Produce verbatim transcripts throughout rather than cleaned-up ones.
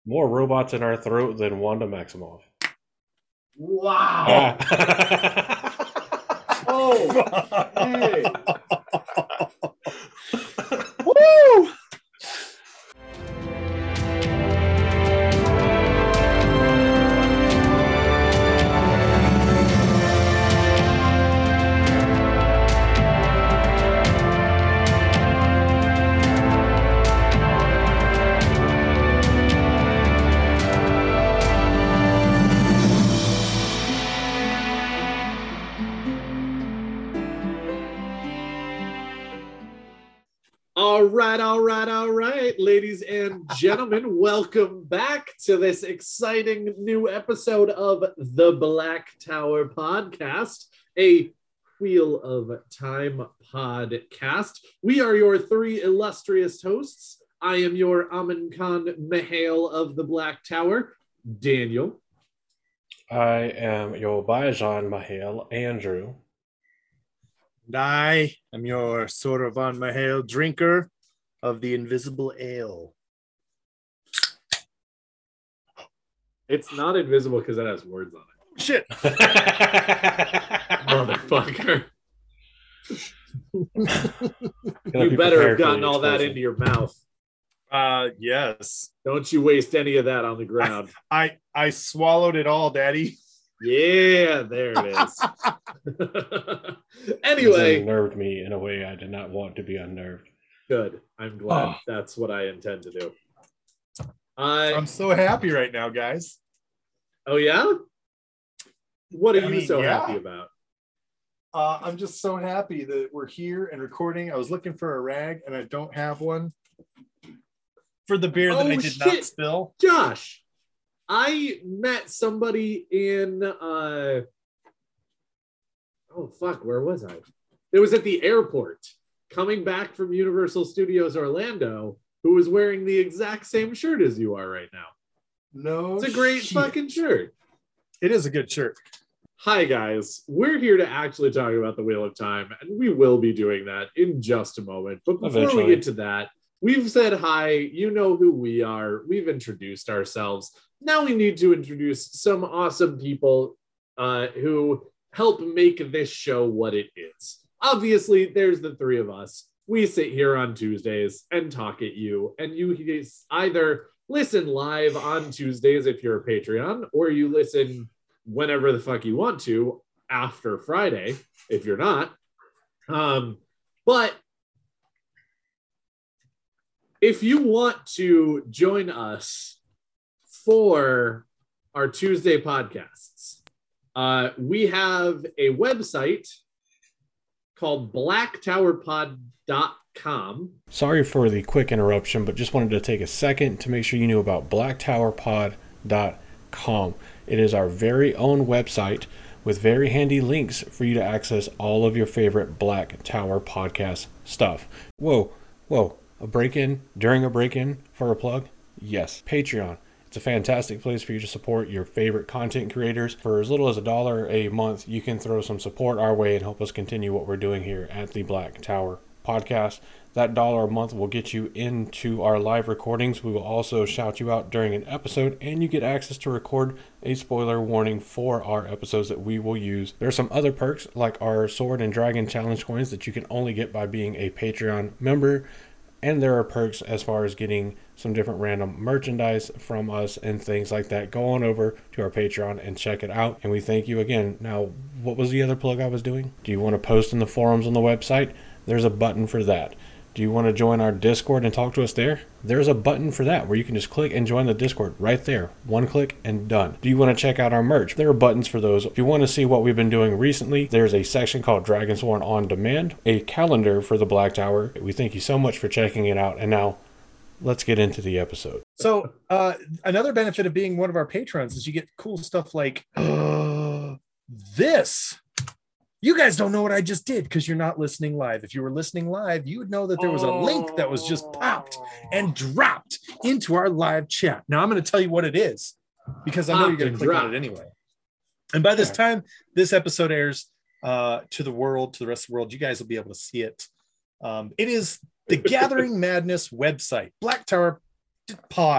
More robots in our throat than Wanda Maximoff. Wow. Oh, hey. Woo! All right, all right, all right, ladies and gentlemen, welcome back to this exciting new episode of the Black Tower Podcast, a Wheel of Time podcast. We are your three illustrious hosts. I am your Amin Khan Mihail of the Black Tower, Daniel. I am your Bajan Mahale, Andrew. And I am your Sorovan Mahale drinker of the invisible ale. It's not invisible because it has words on it. Shit. Motherfucker. Gotta You be better have prepared for gotten the all that explosion. into your mouth. Uh, yes. Don't you waste any of that on the ground. I I swallowed it all, Daddy. Yeah, there it is. This Anyway, unnerved me in a way I did not want to be unnerved. good. I'm glad Oh. that's what I intend to do. Uh, I'm so happy right now, guys. oh, yeah? What are I you mean, so yeah. happy about? Uh, I'm just so happy that we're here and recording. I was looking for a rag and I don't have one for the beer that Oh, I did shit. not spill. Josh, I met somebody in, uh, oh, fuck, where was I? It was at the airport coming back from Universal Studios Orlando who was wearing the exact same shirt as you are right now. No, It's a great shit. fucking shirt. It is a good shirt. Hi, guys. We're here to actually talk about the Wheel of Time, and we will be doing that in just a moment. But before Eventually. we get to that, we've said hi. You know who we are. We've introduced ourselves. Now we need to introduce some awesome people uh, who help make this show what it is. Obviously, there's the three of us. We sit here on Tuesdays and talk at you, and you either listen live on Tuesdays if you're a Patreon, or you listen whenever the fuck you want to after Friday if you're not. Um, but if you want to join us for our Tuesday podcasts, uh, we have a website called black tower pod dot com. Sorry for the quick interruption, but just wanted to take a second to make sure you knew about black tower pod dot com. It is our very own website with very handy links for you to access all of your favorite Black Tower podcast stuff. Whoa, whoa, a break-in during a break-in for a plug? Yes, Patreon. It's a fantastic place for you to support your favorite content creators. For as little as a dollar a month, you can throw some support our way and help us continue what we're doing here at the Black Tower podcast. That dollar a month will get you into our live recordings. We will also shout you out during an episode, and you get access to record a spoiler warning for our episodes that we will use. There are some other perks like our Sword and Dragon Challenge coins that you can only get by being a Patreon member. And there are perks as far as getting some different random merchandise from us and things like that. Go on over to our Patreon and check it out. And we thank you again. Now, what was the other plug I was doing? Do you want to post in the forums on the website? There's a button for that. Do you want to join our Discord and talk to us there? There's a button for that where you can just click and join the Discord right there. One click and done. Do you want to check out our merch? There are buttons for those. If you want to see what we've been doing recently, there's a section called Dragonsworn On Demand, a calendar for the Black Tower. We thank you so much for checking it out. And now, let's get into the episode. So uh, another benefit of being one of our patrons is you get cool stuff like uh, this. You guys don't know what I just did because you're not listening live. If you were listening live, you would know that there was a link that was just popped and dropped into our live chat. Now I'm going to tell you what it is because I know you're going to click on it anyway. And by this time this episode airs uh, to the world, to the rest of the world, you guys will be able to see it. Um, it is the Gathering Madness website, black tower pod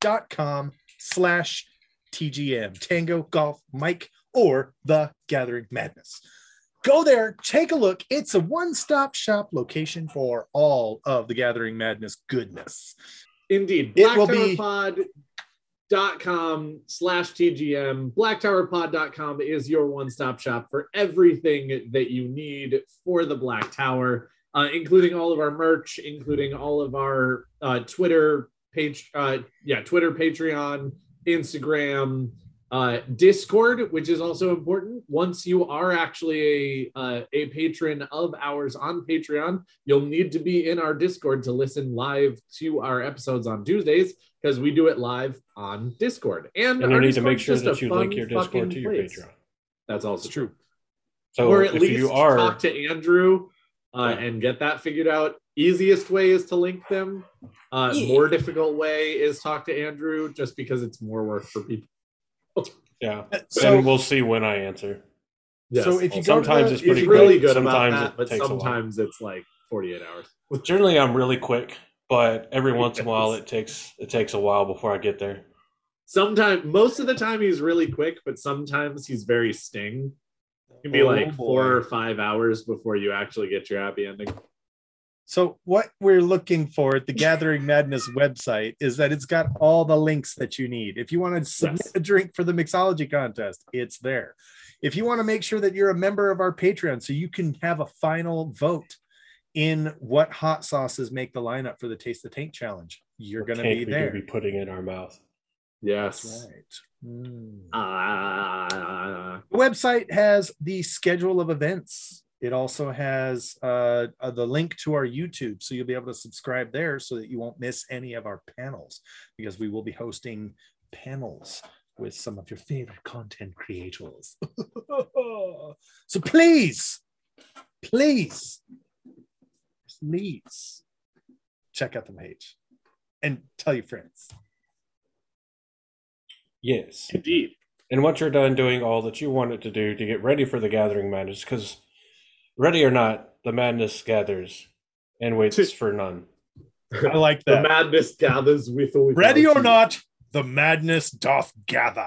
dot com slash T G M, Tango Golf Mike, or The Gathering Madness. Go there, take a look. It's a one-stop shop location for all of the Gathering Madness goodness. Indeed. It will black tower be pod dot com slash T G M. black tower pod dot com is your one-stop shop for everything that you need for the Black Tower, uh, including all of our merch, including all of our uh, Twitter page, uh, yeah, Twitter, Patreon, Instagram, uh, Discord, which is also important. Once you are actually a uh, a patron of ours on Patreon, you'll need to be in our Discord to listen live to our episodes on Tuesdays, because we do it live on Discord. And, And you our need to make Discord's sure just that a you link fun your Discord fucking to your place. Patreon. That's also true. So Or at if least you are talk to Andrew uh, Yeah. and get that figured out. Easiest way is to link them. Uh, Yeah. More difficult way is talk to Andrew, just because it's more work for people. yeah, So- and we'll see when I answer. Yes. So if you go to Sometimes the- it's He's pretty really quick. good about Sometimes that, it but takes a while. sometimes it's like forty-eight hours. Generally, I'm really quick, but every once in a while Yes. it takes it takes a while before I get there. Sometimes, most of the time, he's really quick, but sometimes he's very sting. It can be Oh, like boy. four or five hours before you actually get your happy ending. So what we're looking for at the Gathering Madness website is that it's got all the links that you need. If you want to submit Yes. a drink for the mixology contest, it's there. If you want to make sure that you're a member of our Patreon so you can have a final vote in what hot sauces make the lineup for the Taste the Tank challenge, you're going to Tank be we there. do be putting in our mouth. Yes. That's right. Mm. Ah. The website has the schedule of events. It also has uh, uh, the link to our YouTube, so you'll be able to subscribe there so that you won't miss any of our panels, because we will be hosting panels with some of your favorite content creators. So please, please, please check out the page and tell your friends. Yes. Indeed. And once you're done doing all that you wanted to do to get ready for the Gathering Madness, because ready or not, the madness gathers and waits for none. I like The that. madness gathers with or without Ready or you. not, the madness doth gather.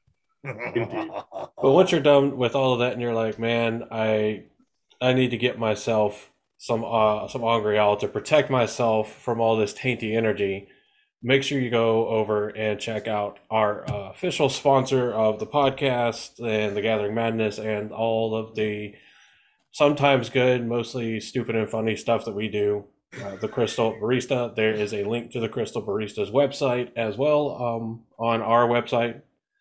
Indeed. But once you're done with all of that and you're like, man, I I need to get myself some uh, some Angreal to protect myself from all this tainty energy, make sure you go over and check out our uh, official sponsor of the podcast and the Gathering Madness and all of the sometimes good, mostly stupid and funny stuff that we do. Uh, the Crystal Barista. There is a link to the Crystal Barista's website as well um, on our website.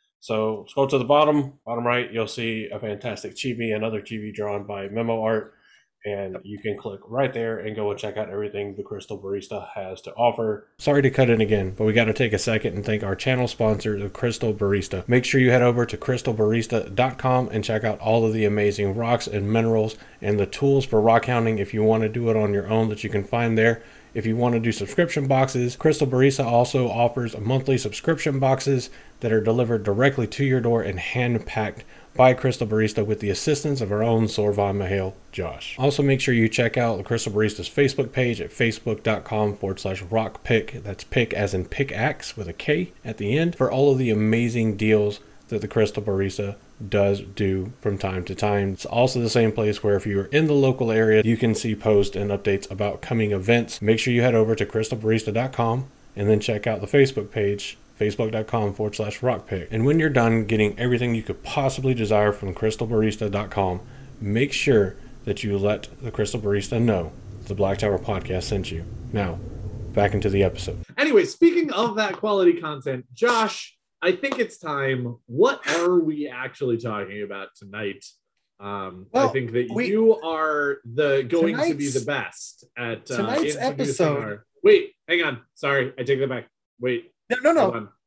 So scroll to the bottom, bottom right, you'll see a fantastic chibi, another chibi drawn by Memo Art, and you can click right there and go and check out everything the Crystal Barista has to offer. Sorry to cut in again, but we got to take a second and thank our channel sponsor, the Crystal Barista. Make sure you head over to crystal barista dot com and check out all of the amazing rocks and minerals and the tools for rock hounding if you want to do it on your own that you can find there. If you want to do subscription boxes, Crystal Barista also offers monthly subscription boxes that are delivered directly to your door and hand-packed by Crystal Barista with the assistance of our own Sorvan Mahale, Josh. Also, make sure you check out the Crystal Barista's Facebook page at facebook.com forward slash rockpick. That's pick as in pickaxe with a K at the end for all of the amazing deals that the Crystal Barista does do from time to time. It's also the same place where if you're in the local area, you can see posts and updates about coming events. Make sure you head over to crystal barista dot com and then check out the Facebook page, facebook.com forward slash rockpick. And when you're done getting everything you could possibly desire from crystal barista dot com, make sure that you let the Crystal Barista know the Black Tower podcast sent you. Now, back into the episode. Anyway, speaking of that quality content, Josh, I think it's time. What are we actually talking about tonight? Um, I Well, think that we- you are the going to be Tonight's- the best at uh, tonight's introducing episode- our- Wait, hang on. Sorry, I take that back. Wait, No, no, hold no. on.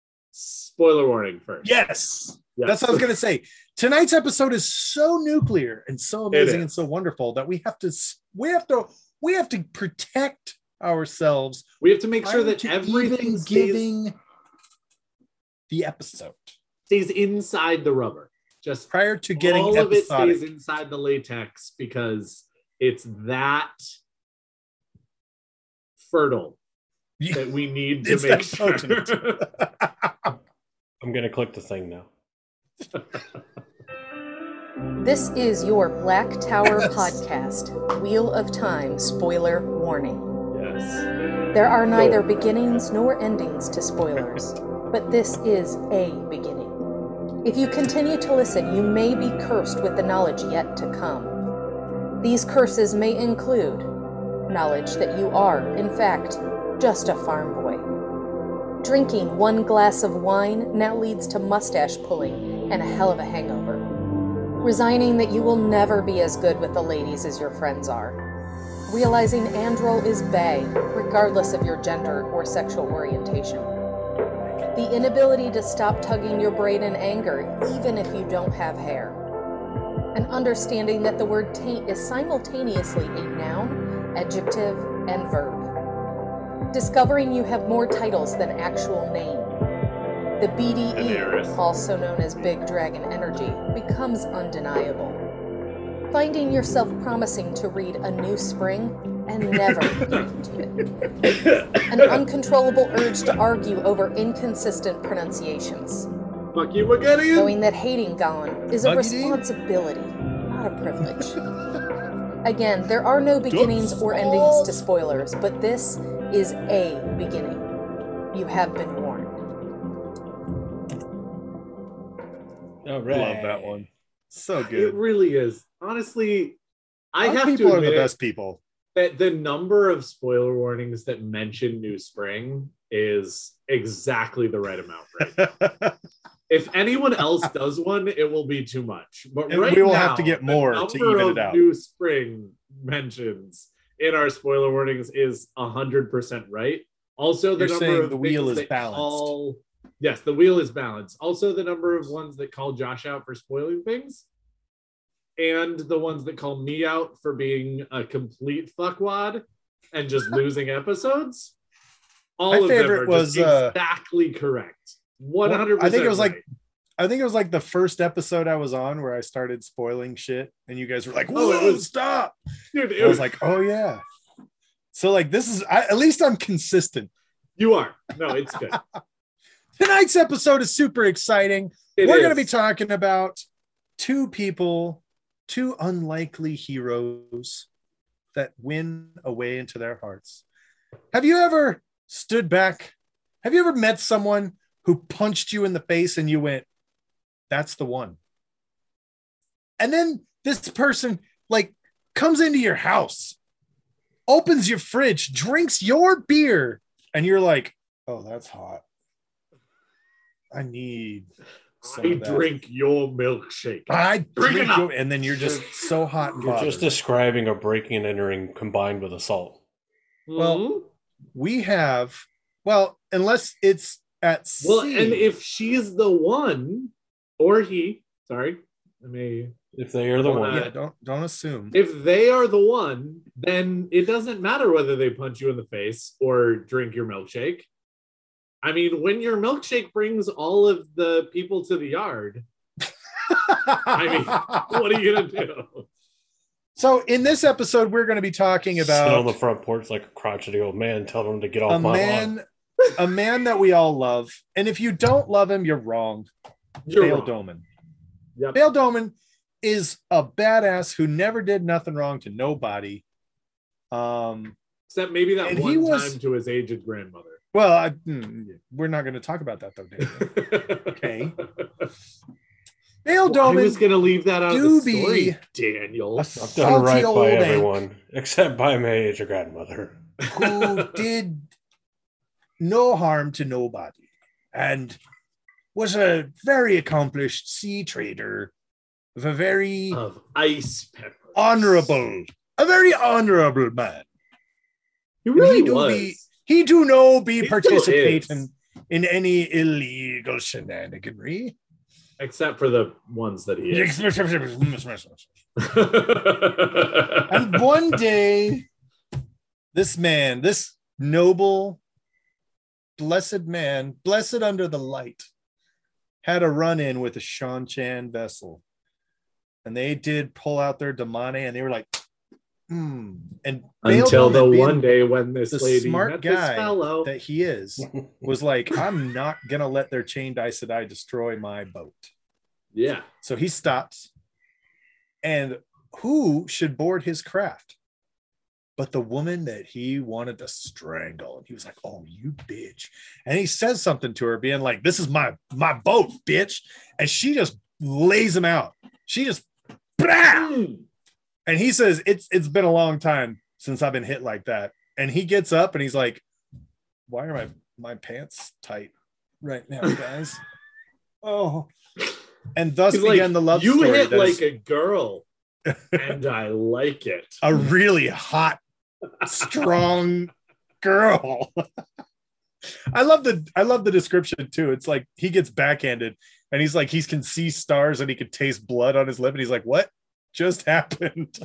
Spoiler warning first. Yes. Yes. That's what I was going to say. Tonight's episode is so nuclear and so It amazing is. and so wonderful that we have to we have to we have to protect ourselves We have to make sure prior that to everything even stays, giving the episode stays inside the rubber. Just prior to getting all of it episodic. stays inside the latex because it's that fertile that we need to It's make that sure. potent. I'm gonna click the thing now. This is your Black Tower Yes. podcast, Wheel of Time spoiler warning. Yes. There are neither So- beginnings nor endings to spoilers, but this is a beginning. If you continue to listen, you may be cursed with the knowledge yet to come. These curses may include knowledge that you are, in fact, just a farm boy. Drinking one glass of wine now leads to mustache pulling and a hell of a hangover. Resigning that you will never be as good with the ladies as your friends are. Realizing Androl is bae, regardless of your gender or sexual orientation. The inability to stop tugging your braid in anger, even if you don't have hair. And understanding that the word taint is simultaneously a noun, adjective, and verb. Discovering you have more titles than actual name. The B D E, Daenerys. also known as Big Dragon Energy, becomes undeniable. Finding yourself promising to read A New Spring and never getting to it. An uncontrollable urge to argue over inconsistent pronunciations. Fuck you, Magadian. Knowing that hating Gon is a Muggity? responsibility, not a privilege. Again, there are no beginnings or endings to spoilers, but this is a beginning. You have been warned. All I love that one. So It good. really is. Honestly, I Our have people to are the admit best people. that the number of spoiler warnings that mention New Spring is exactly the right amount, right? If anyone else does one, it will be too much. But And right we will now, have to get the more to number even of it out. New Spring mentions in our spoiler warnings is one hundred percent right. Also, the You're number saying of the wheel things is that balanced. Call, yes, the wheel is balanced. Also, the number of ones that call Josh out for spoiling things, and the ones that call me out for being a complete fuckwad and just losing episodes. All My of them favorite are was, just uh, exactly correct. one hundred percent I think it was like right. I think it was like the first episode I was on where I started spoiling shit, and you guys were like, Oh, it "Whoa, was- stop!" Dude, it I was like, "Oh yeah." So like, this is I, at least I'm consistent. you are. No, it's good. Tonight's episode is super exciting. It We're is. going to be talking about two people, two unlikely heroes that win a way into their hearts. Have you ever stood back? Have you ever met someone who punched you in the face and you went, "That's the one"? And then this person like comes into your house, opens your fridge, drinks your beer, and you're like, "Oh, that's hot. I need some I of that." drink your milkshake. I Drink drink it up. your, and then you're just so hot and You're bothered. just describing a breaking and entering combined with assault. Well, Mhm. We have, well, unless it's at sea. well, and if she's the one, or he, sorry, I may. If they are the Well, one, yeah, don't don't assume. If they are the one, then it doesn't matter whether they punch you in the face or drink your milkshake. I mean, when your milkshake brings all of the people to the yard, I mean, what are you gonna do? So in this episode, we're going to be talking sit on the about front porch like a crotchety old man, telling them to get a off my lawn. man, a man that we all love. And if you don't love him, you're wrong. You're Bale wrong. Doman. Yep. Bale Doman is a badass who never did nothing wrong to nobody. Um, Except maybe that And one he was- time to his aged grandmother. well, I, mm, we're not going to talk about that though, Dave. Okay. Bale Well, I Doman, was gonna leave that out of do the be story, Daniel. a I've done salty right old by Hank everyone except by my age of grandmother. who did no harm to nobody and was a very accomplished sea trader of a very Of ice peppers. honorable, a very honorable man. He really he do was. be- He do no be He still participating is. in any illegal shenaniganry. Except for the ones that he is. And one day, this man, this noble, blessed man, blessed under the light, had a run in with a Sean Chan vessel. And they did pull out their Damane and they were like, mm. And Bail Until the Doman, being one day when this the lady smart met this guy fellow. that he is, was like, I'm not gonna let their chained Aes Sedai destroy my boat. Yeah. So he stops. And who should board his craft but the woman that he wanted to strangle? And he was like, oh, you bitch. And he says something to her, being like, this is my my boat, bitch. And she just lays him out. She just Mm. and he says, it's it's been a long time since I've been hit like that. And he gets up and he's like, why are my my pants tight right now, guys? Oh. And thus He's began like, the love you story. hit that like is a girl, and I like it. a really hot, strong girl. I love the I love the description too. It's like he gets backhanded and he's like, he can see stars and he can taste blood on his lip. And he's like, what just happened?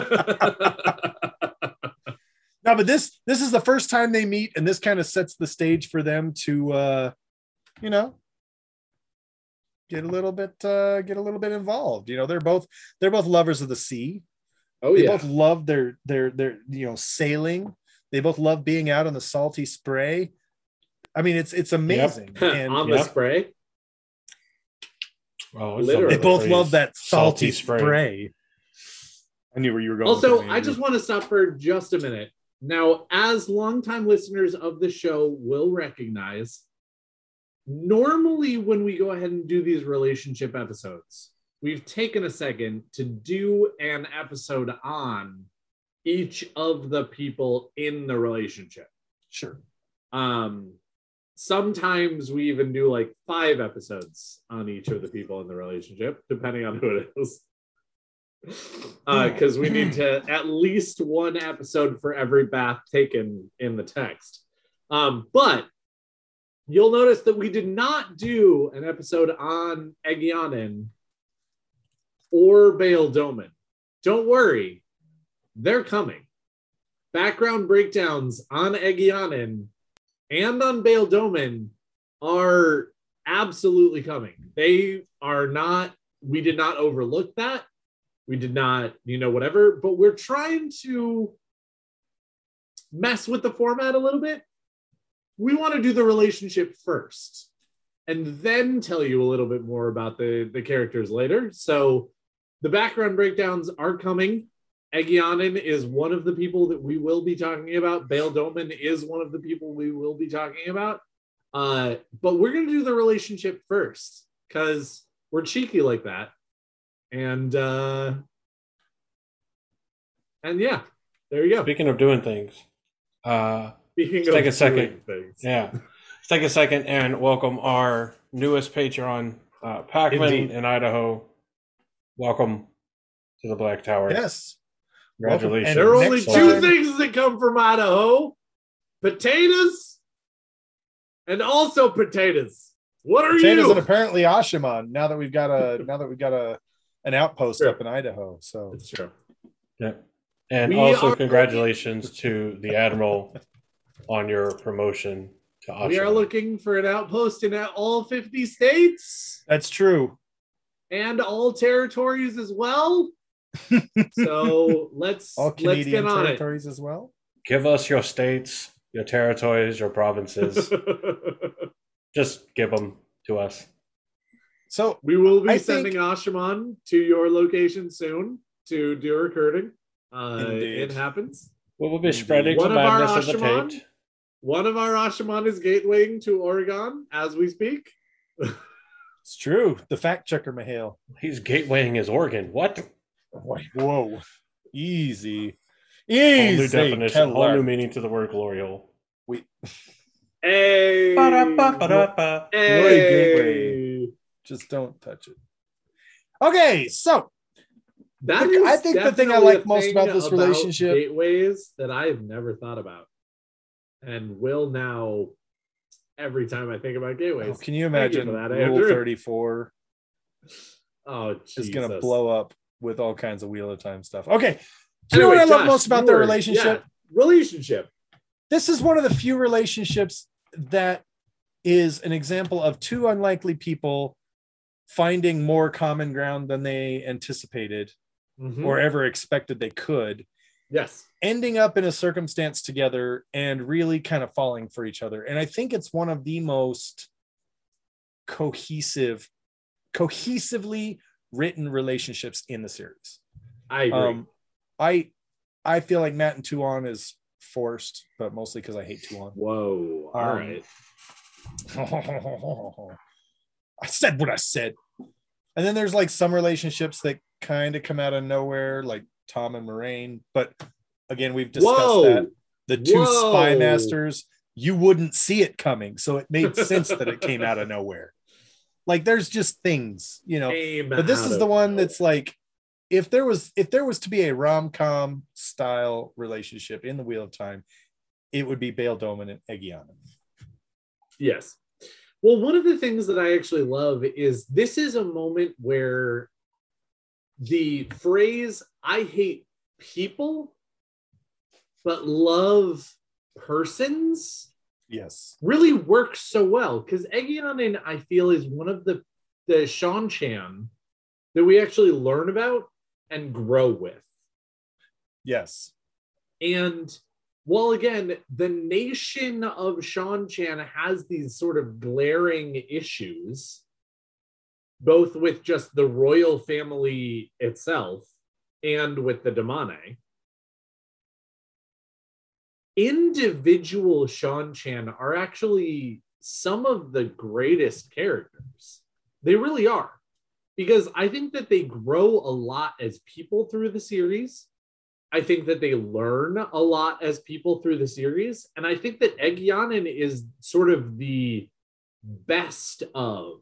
No, but this this is the first time they meet, and this kind of sets the stage for them to uh you know get a little bit uh get a little bit involved. You know, they're both they're both lovers of the sea. Oh They yeah. both love their their their you know sailing. They both love being out on the salty spray. I mean, it's it's amazing. And On the Yep. spray. Oh, it's Literally. they both phrase. love that salty, Salty spray. spray. I knew where you were going. Also, with that, I just want to stop for just a minute. Now, as longtime listeners of the show will recognize, normally when we go ahead and do these relationship episodes, we've taken a second to do an episode on each of the people in the relationship. sure. Um, sometimes we even do like five episodes on each of the people in the relationship, depending on who it is. Because uh, we need to at least one episode for every bath taken in the text. Um, but you'll notice that we did not do an episode on Egyanin or Bail Doman. Don't worry, they're coming. Background breakdowns on Egyanin and on Bail Doman are absolutely coming. They are not, we did not overlook that. We did not, you know, whatever, but we're trying to mess with the format a little bit. We want to do the relationship first and then tell you a little bit more about the, the characters later. So the background breakdowns are coming. Egyanin is one of the people that we will be talking about. Bail Doman is one of the people we will be talking about. Uh, but we're going to do the relationship first because we're cheeky like that. And uh, and yeah, there you go. Speaking of doing things, uh, Speaking let's of take a second. doing things. yeah, let's take a second and welcome our newest Patreon, uh, Pac-Man Indeed. in Idaho. Welcome to the Black Tower. Yes. Congratulations. And There are Next only time- two things that come from Idaho: potatoes and also potatoes. What are Potatoes you? and apparently Ashaman. Now that we've got a now that we've got a an outpost Sure. up in Idaho. So It's true. Yeah. And We also are- congratulations to the Admiral on your promotion to We are Oshawa. looking for an outpost in all fifty states that's true. and all territories as well. So let's All let's Canadian get on territories as well. Give us your states, your territories, your provinces. it. Just give them to us. So We will be I sending think- Ashaman to your location soon to do recruiting. Uh, Indeed. it happens. We will be Indeed. spreading One the of our madness of the Ashaman? Tate. One of our Ashaman is gatewaying to Oregon as we speak. it's true. The fact checker Mahale. He's gatewaying his organ. What? Whoa. Easy. Whole new Easy. definition, whole Keller. new meaning to the word glory hole. Hey, Ba-da-ba-ba-da-ba. Glory hey. gateway. Just don't touch it. Okay, so That Look, is I think the thing I definitely like a most thing about this relationship- gateways that I have never thought about, and will now every time I think about gateways. oh, can you Thank you imagine for that, Rule Andrew. thirty-four Oh, is going to Jesus. blow up with all kinds of Wheel of Time stuff? Okay. Do you know Anyway, what I love Josh, most about you their were- relationship? yeah, relationship. This is one of the few relationships that is an example of two unlikely people finding more common ground than they anticipated Mhm. or ever expected they could. Yes. ending up in a circumstance together and really kind of falling for each other. And I think it's one of the most cohesive, cohesively written relationships in the series. I agree. Um, I I feel like Matt and Tuon is forced, but mostly because I hate Tuon. Whoa. All Um, right. I said what I said. And then there's like some relationships that kind of come out of nowhere, like Tom and Moraine. But again, we've discussed Whoa. that. The two Whoa. spy masters, you wouldn't see it coming. So it made sense that it came out of nowhere. Like there's just things, you know. Came But this out is of the one nowhere. that's like, if there was if there was to be a rom-com style relationship in the Wheel of Time, it would be Bail Doman and Eggiana. Yes. Well, one of the things that I actually love is this is a moment where the phrase, I hate people, but love persons, Yes. really works so well. Because Eggianin, I feel, is one of the, the Seanchan that we actually learn about and grow with. Yes. And while again, the nation of Seanchan has these sort of glaring issues, both with just the royal family itself and with the Damane, individual Seanchan are actually some of the greatest characters. They really are. Because I think that they grow a lot as people through the series. I think that they learn a lot as people through the series. And I think that Eggianin is sort of the best of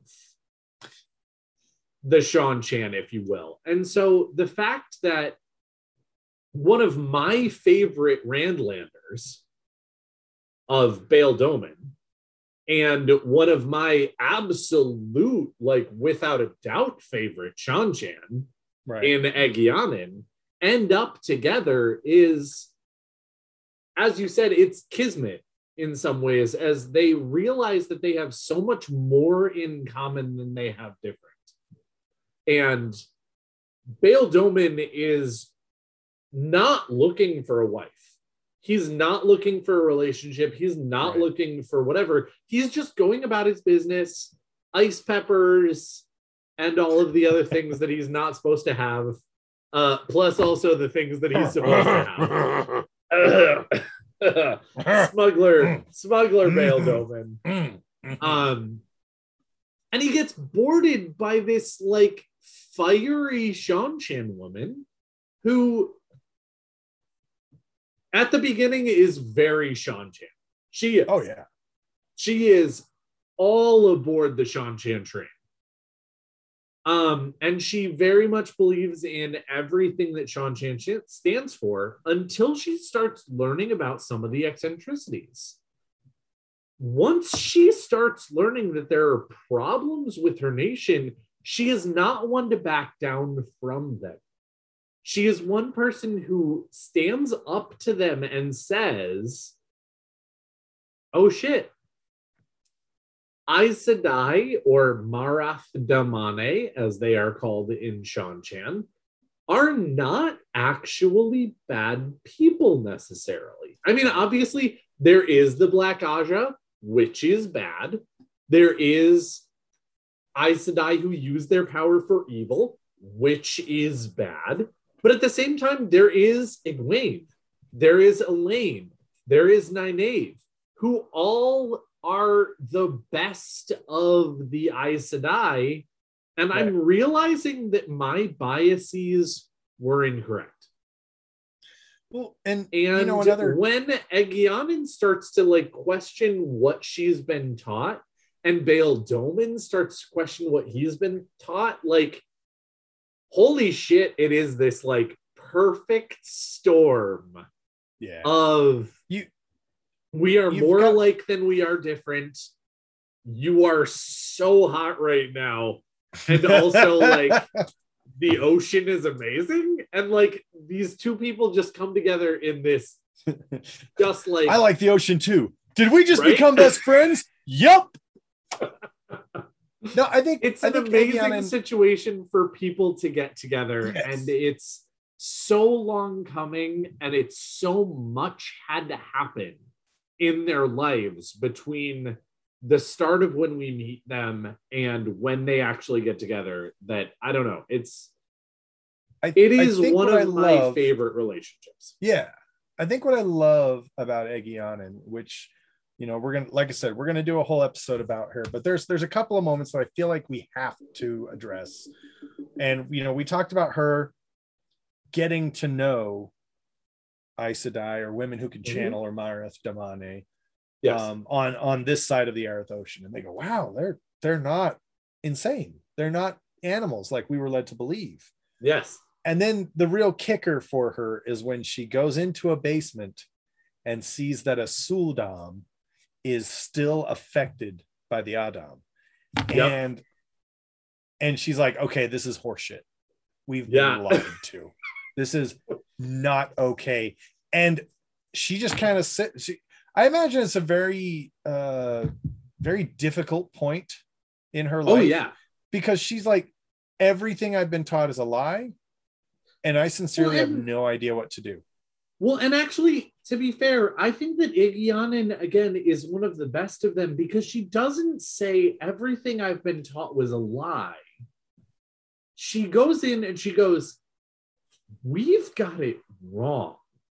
the Seanchan, if you will. And so the fact that one of my favorite Randlanders of Bail Doman and one of my absolute, like without a doubt, favorite Seanchan Right. in Eggianin end up together is, as you said, it's kismet in some ways, as they realize that they have so much more in common than they have different. And Bail Doman is not looking for a wife. He's not looking for a relationship. He's not Right. looking for whatever. He's just going about his business, ice peppers, and all of the other things that he's not supposed to have. Uh, plus also the things that he's supposed to have. smuggler, smuggler Bail Doman. Um, and he gets boarded by this like fiery Seanchan woman who at the beginning is very Seanchan. She is. Oh yeah. She is all aboard the Seanchan train. Um, and she very much believes in everything that Seanchan stands for until she starts learning about some of the eccentricities. Once she starts learning that there are problems with her nation, she is not one to back down from them. She is one person who stands up to them and says, oh shit, Aes Sedai, or Marath Damane, as they are called in Seanchan, are not actually bad people necessarily. I mean, obviously, there is the Black Aja, which is bad. There is Aes Sedai who use their power for evil, which is bad. But at the same time, there is Egwene, there is Elaine, there is Nynaeve, who all are the best of the Aes Sedai, and right. I'm realizing that my biases were incorrect. Well, and, and you know, another when Eggianin starts to like question what she's been taught, and Bail Doman starts to question what he's been taught, like, holy shit, it is this like perfect storm yeah. of you. We are You've more got... alike than we are different. You are so hot right now. And also, like, the ocean is amazing. And, like, these two people just come together in this, just like... I like the ocean, too. Did we just right? become best friends? Yup. No, I think... It's I an think amazing Eggianin... situation for people to get together. Yes. And it's so long coming, and it's so much had to happen in their lives between the start of when we meet them and when they actually get together, that I don't know. It's I, it is I think one what of I my love- favorite relationships. Yeah. I think what I love about Egeanin, which, you know, we're gonna, like I said, we're gonna do a whole episode about her, but there's there's a couple of moments that I feel like we have to address. And you know, we talked about her getting to know Aes Sedai, or women who can Mhm. channel, or Marath Damane, Yes. um, on on this side of the Aryth Ocean, and they go, wow, they're they're not insane, they're not animals like we were led to believe. Yes. And then the real kicker for her is when she goes into a basement and sees that a Suldam is still affected by the Adam. Yep. And and she's like, okay, this is horseshit. We've Yeah. been lied to. This is not okay. And she just kind of sit. She, I imagine it's a very, uh, very difficult point in her life. Oh yeah. Because she's like, everything I've been taught is a lie, and I sincerely Well, have and- no idea what to do. Well, and actually, to be fair, I think that Egeanin, again, is one of the best of them, because she doesn't say everything I've been taught was a lie. She goes in and she goes, we've got it wrong.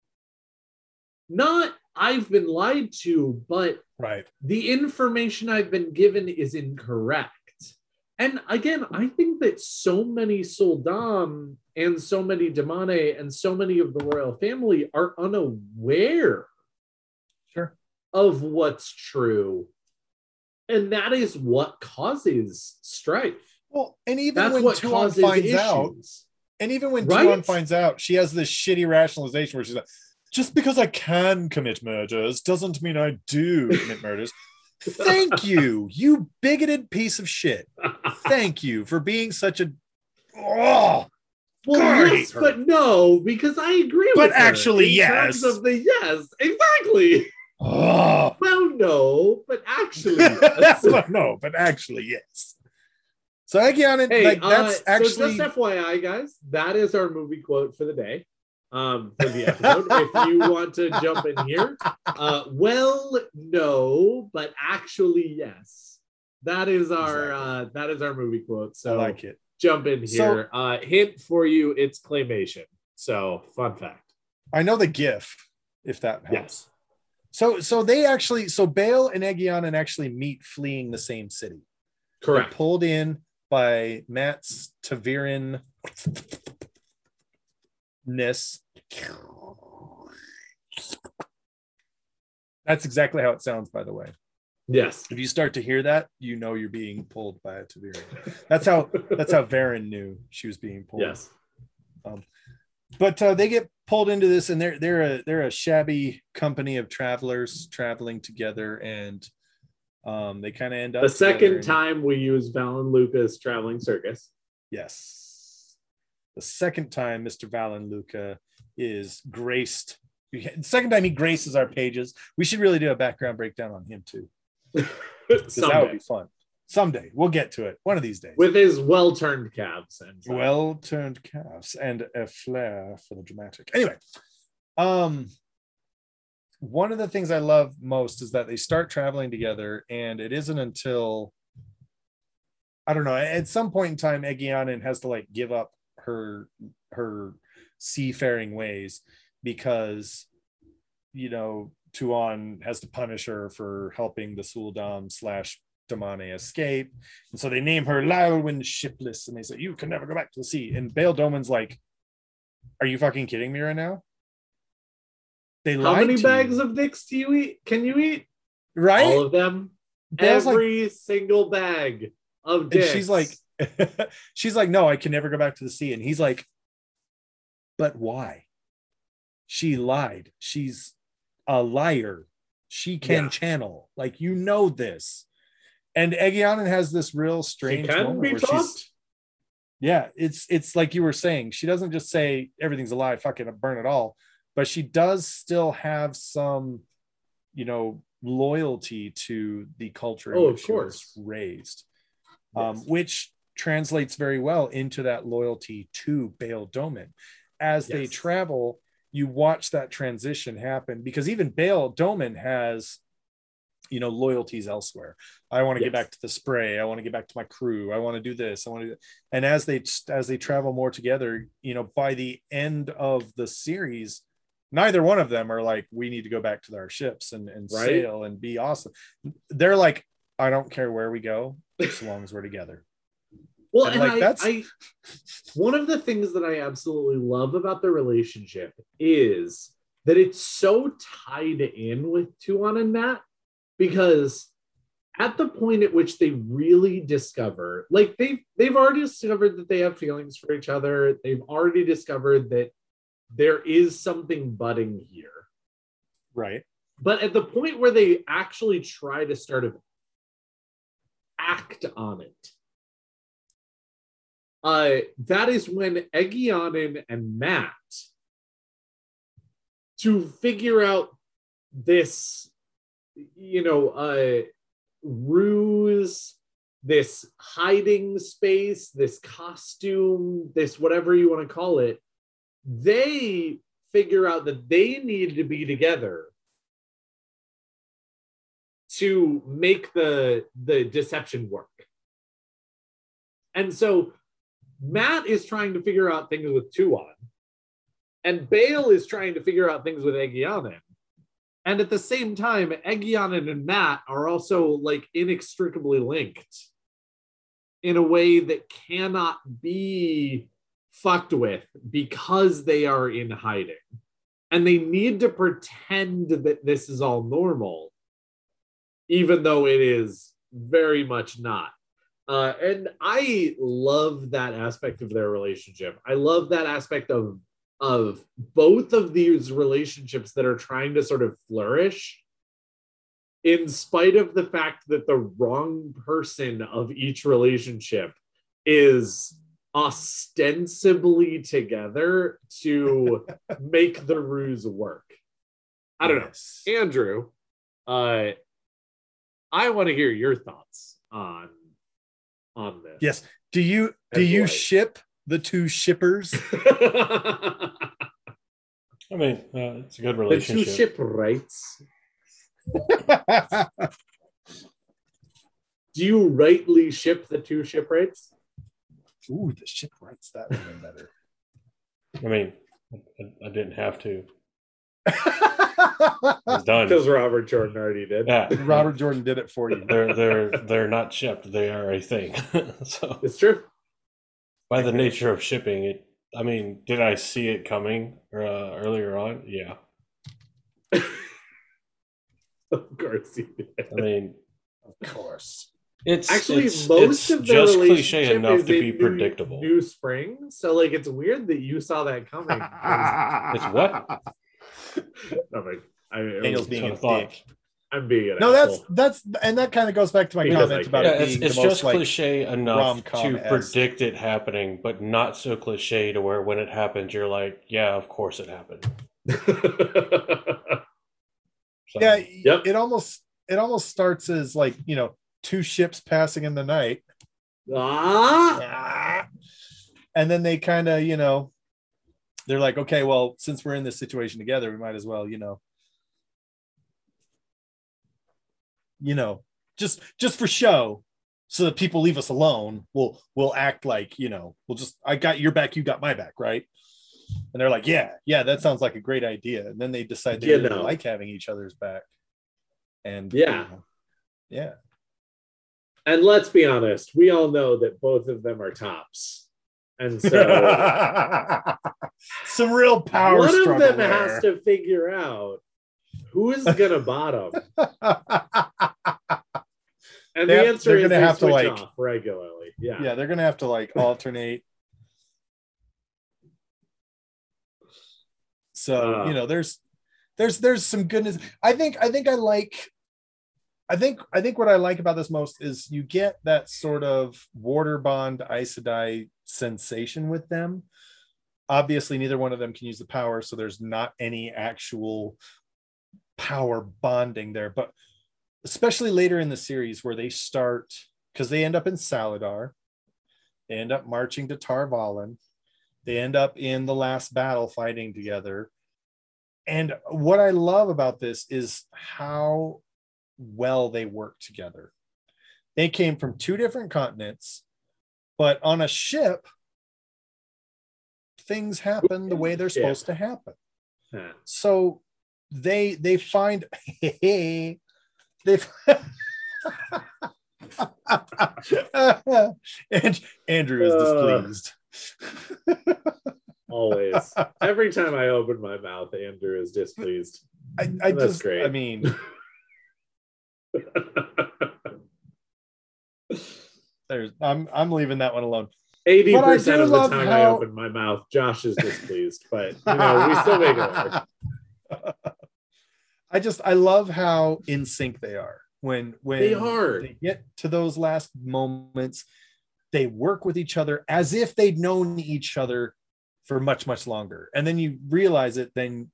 Not I've been lied to, but Right. the information I've been given is incorrect. And again, I think that so many Suldam and so many Damane and so many of the royal family are unaware Sure. of what's true. And that is what causes strife. Well, and even That's when what Tuon causes finds issues. out, and even when Right? Tuon finds out, she has this shitty rationalization where she's like, just because I can commit murders doesn't mean I do commit murders. Thank you, you bigoted piece of shit. Thank you for being such a. Oh, Well, God, I hate yes, her. but no, because I agree But with her actually, in yes. terms of the yes, exactly. oh. Well, no, but actually, yes. But no, but actually, yes. So Egeanin, Hey, like that's uh, actually so just F Y I, guys, that is our movie quote for the day, um, for the episode. If you want to jump in here, uh, well, no, but actually, yes. That is our Exactly. uh, that is our movie quote. So I like it. jump in So- here. uh, hint for you: it's claymation. So fun fact. I know the GIF, if that helps. Yes. So so they actually so Bale and Egeanin actually meet fleeing the same city. Correct. They're pulled in by Matt's Taviran ness. That's exactly how it sounds, by the way. Yes. If you start to hear that, you know you're being pulled by a Taviran. That's how that's how Varen knew she was being pulled. Yes. But uh, they get pulled into this, and they're they're a they're a shabby company of travelers traveling together, and um, they kind of end up The together second and- time we use Valen Lucas traveling circus. Yes, the second time Mister Valen Luca is graced. The second time he graces our pages. We should really do a background breakdown on him too, because that would Someday. be fun. Someday we'll get to it. One of these days. With his well-turned calves and stuff. Well turned calves and a flair for the dramatic. Anyway, um, one of the things I love most is that they start traveling together, and it isn't until I don't know, at some point in time, Egeanin has to like give up her her seafaring ways because you know Tuon has to punish her for helping the Suldam slash Damane escape, and so they name her Lylwyn Shipless, and they say you can never go back to the sea. And Bale Doman's like, "Are you fucking kidding me right now?" They How lied many to bags you, of dicks do you eat? Can you eat? right? All of them? Bale's like- Every single bag of and dicks. she's like, she's like, "No, I can never go back to the sea." And he's like, "But why?" She lied. She's a liar. She can Yeah. channel. Like, you know this. And Egeanin has this real she strange can moment be where taught. she's yeah, it's it's like you were saying. She doesn't just say everything's a lie, fucking burn it all, but she does still have some, you know, loyalty to the culture in Oh, of which she was course. raised, um, Yes. which translates very well into that loyalty to Bale Doman. as they Yes. travel, you watch that transition happen, because even Bail Doman has, you know, loyalties elsewhere. I want to Yes. get back to the spray. I want to get back to my crew. I want to do this. I want to do, and as they as they travel more together, you know, by the end of the series, neither one of them are like, we need to go back to our ships and, and Right. sail and be awesome. They're like, I don't care where we go, as long as we're together. Well, And, and like, I, that's- I, one of the things that I absolutely love about the relationship is that it's so tied in with Tuon and Matt, because at the point at which they really discover, like they've they've already discovered that they have feelings for each other. They've already discovered that there is something budding here. Right. But at the point where they actually try to start to act on it, uh, that is when Egyonin and Matt, to figure out this, you know, uh, ruse, this hiding space, this costume, this whatever you want to call it, they figure out that they need to be together to make the the deception work. And so Matt is trying to figure out things with Tuon, and Bail is trying to figure out things with Egyonin. And at the same time, Egyonin and Matt are also like inextricably linked in a way that cannot be fucked with because they are in hiding. And they need to pretend that this is all normal, even though it is very much not. Uh, and I love that aspect of their relationship. I love that aspect of of both of these relationships that are trying to sort of flourish in spite of the fact that the wrong person of each relationship is ostensibly together to make the ruse work. I don't Yes. know. Andrew, uh, I want to hear your thoughts on on this. Yes. Do you do And you boy. ship the two shippers? I mean, uh, it's a good The two relationship. shipwrights. Do you rightly ship the two shipwrights? Ooh, the shipwrights, that would have been better. I mean, I, I didn't have to. It's done. Because Robert Jordan already did. Yeah, Robert Jordan did it for you. They're they're they're not shipped. They are a thing. So It's true. by the nature of shipping, it. I mean, did I see it coming uh, earlier on? Yeah. Of course you did. I mean, Of course. it's Actually, it's, most it's of the just relationship cliche enough is to in be New- predictable. New Spring, so like it's weird that you saw that coming. It's what? No, but I, Daniel's being So a I thought. dick. I'm being an No, that's asshole. that's and that kind of goes back to my Because I comment about can. Yeah, it it's, being it's the most just like cliche enough to rom-com-esque. predict it happening, but not so cliche to where when it happens, you're like, yeah, of course it happened. So, yeah, Yep. it almost it almost starts as like, you know, two ships passing in the night. ah, And then they kind of, you know, they're like, okay, well, since we're in this situation together, we might as well, you know, you know, just just for show, so that people leave us alone. We'll we'll act like, you know, we'll just I got your back, you got my back, right? And they're like, yeah, yeah, that sounds like a great idea. And then they decide they You really know. like having each other's back. And Yeah. you know, yeah. and let's be honest, we all know that both of them are tops, and so Some real power one of struggle them there. has to figure out who's gonna bottom. And They the have- answer they're is gonna they have to, switch like- off regularly. Yeah. Yeah, they're gonna have to like alternate. So Uh. you know, there's there's there's some goodness. I think I think I like. I think I think what I like about this most is you get that sort of water bond Aes Sedai sensation with them. Obviously, neither one of them can use the power, so there's not any actual power bonding there. But especially later in the series where they start, because they end up in Saladar, they end up marching to Tar Valon, They end up in the last battle fighting together. And what I love about this is how well they work together. They came from two different continents, but on a ship, things happen the way they're supposed to happen. Huh. So they they find they and Andrew is displeased. Always. Every time I open my mouth, Andrew is displeased. I, I That's just great. I mean there's I'm I'm leaving that one alone. eighty But I percent do of the love time I how- open my mouth, Josh is displeased, but you know, we still make it work. I just I love how in sync they are. When when They are. they get to those last moments, they work with each other as if they'd known each other for much, much longer. And then you realize it, then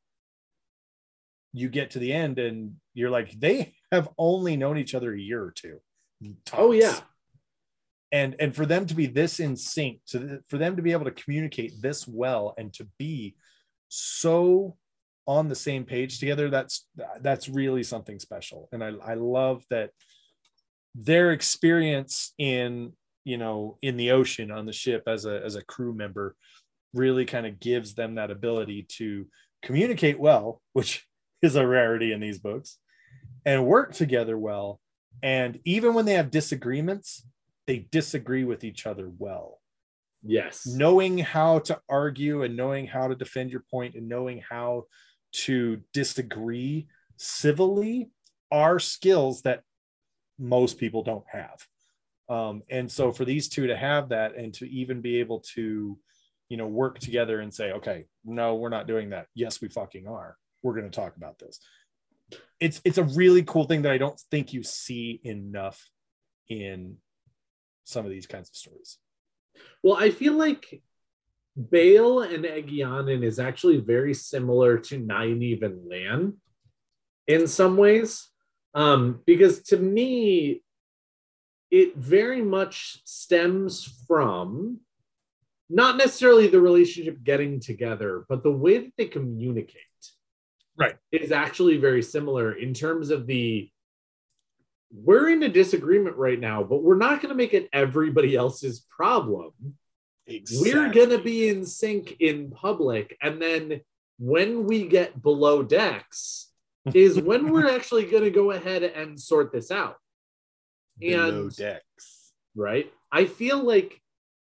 you get to the end and you're like, they have only known each other a year or two. Tops. Oh yeah. And and for them to be this in sync, to for them to be able to communicate this well and to be so on the same page together, that's that's really something special. And I, I love that their experience in, you know, in the ocean on the ship as a as a crew member really kind of gives them that ability to communicate well, which is a rarity in these books, and work together well. And even when they have disagreements, they disagree with each other well. Yes. Knowing how to argue and knowing how to defend your point and knowing how to disagree civilly are skills that most people don't have. Um, and so for these two to have that and to even be able to, you know, work together and say, okay, no, we're not doing that. Yes, we fucking are. We're going to talk about this. It's, it's a really cool thing that I don't think you see enough in some of these kinds of stories. Well, I feel like Bale and Egyanin is actually very similar to Nynaeve and Lan in some ways. Um, because to me, it very much stems from not necessarily the relationship getting together, but the way that they communicate. Right. Is actually very similar in terms of the, we're in a disagreement right now, but we're not going to make it everybody else's problem. Exactly. We're going to be in sync in public. And then when we get below decks is when we're actually going to go ahead and sort this out. Below And decks. right. I feel like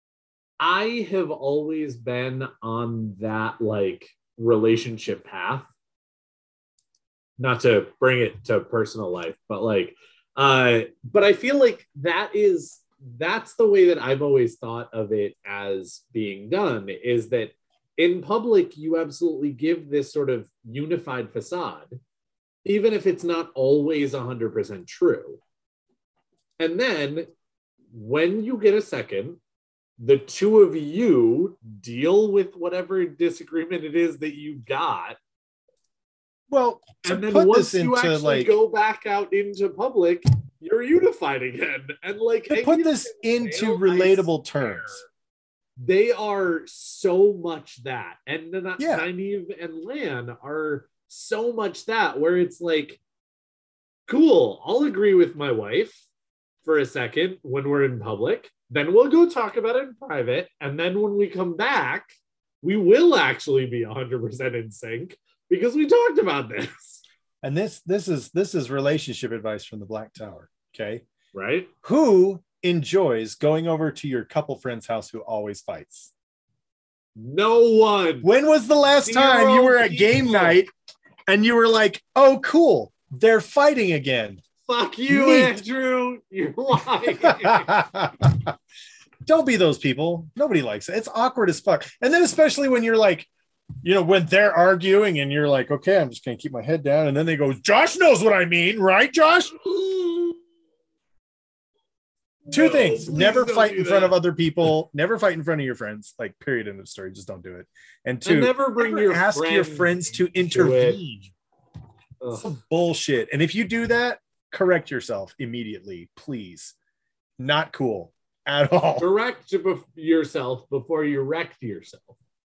I have always been on that like relationship path. Not to bring it to personal life, but like, uh, but I feel like that is, that's the way that I've always thought of it as being done, is that in public, you absolutely give this sort of unified facade, even if it's not always one hundred percent true. And then when you get a second, the two of you deal with whatever disagreement it is that you got. Well, to And then put once this you into actually like go back out into public, you're unified again. And like to put this into relatable terms. They are so much that. And then Yeah. Nynaeve and Lan are so much that, where it's like, cool, I'll agree with my wife for a second when we're in public. Then we'll go talk about it in private. And then when we come back, we will actually be one hundred percent in sync because we talked about this. And this this is this is relationship advice from the Black Tower. Okay. Right? Who enjoys going over to your couple friend's house who always fights? No one. When was the last Zero time you were at people. game night and you were like, oh, cool, they're fighting again? Fuck you, Neat. Andrew. You're lying. Don't be those people. Nobody likes it. It's awkward as fuck. And then especially when you're like, you know, when they're arguing and you're like, okay, I'm just going to keep my head down. And then they go, Josh knows what I mean, right, Josh? Two No, things. please Never don't fight do in front that. of other people. Never fight in front of your friends. Like, period, end of story. Just don't do it. And two, And never bring never your ask your friends to into it. intervene. Ugh. Some bullshit. And if you do that, correct yourself immediately, please. Not cool at all. Correct bef- yourself before you wrecked yourself.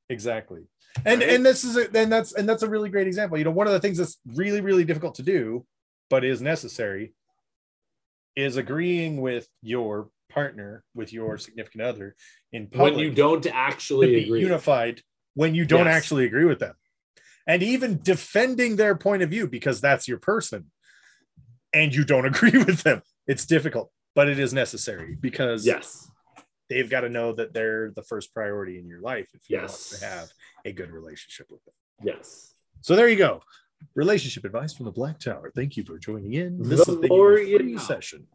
Exactly. And Right. and this is a, and that's and that's a really great example. You know, one of the things that's really really difficult to do, but is necessary, is agreeing with your partner, with your significant other in public When you don't to actually be agree. unified when you don't Yes. actually agree with them, and even defending their point of view because that's your person, and you don't agree with them. It's difficult, but it is necessary because Yes. they've got to know that they're the first priority in your life if you Yes. want to have a good relationship with them. Yes. So there you go. Relationship advice from the Black Tower. Thank you for joining in. This The has been more your you free know. session.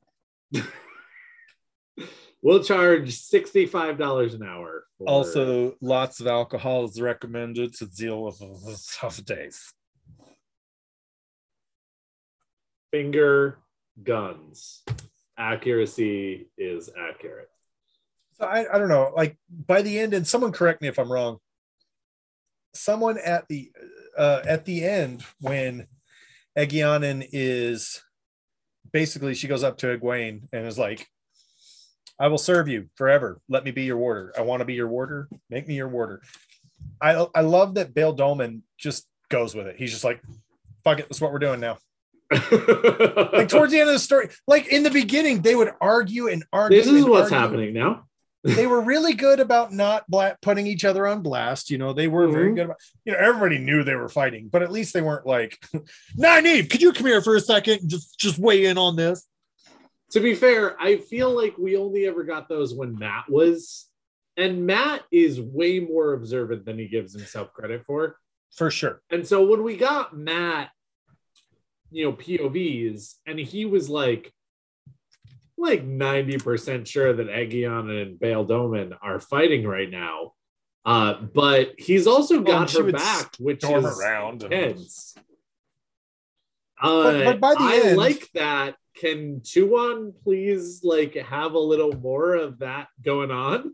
We'll charge sixty-five dollars an hour. For... Also, lots of alcohol is recommended to deal with the tough days. Finger guns. Accuracy is accurate. So I, I don't know, like by the end, and someone correct me if I'm wrong. Someone at the uh, at the end when Egyanin is basically, she goes up to Egwene and is like, I will serve you forever. Let me be your warder. I want to be your warder. Make me your warder. I I love that Bail Dolman just goes with it. He's just like, fuck it, that's what we're doing now. Like towards the end of the story, like in the beginning, they would argue and argue. This is and what's argue. happening now. They were really good about not bla- putting each other on blast. You know, they were very Mhm. good about, you know, everybody knew they were fighting, but at least they weren't like, Nynaeve, could you come here for a second and just, just weigh in on this? To be fair, I feel like we only ever got those when Matt was, and Matt is way more observant than he gives himself credit for. For sure. And so when we got Matt, you know, P O Vs, and he was like, like ninety percent sure that Egyanin and Bail Doman are fighting right now. Uh, but he's also Well, and got she her would back, which storm is around and- intense. Uh, But- but by the I end- like that. Can Tuon please like have a little more of that going on?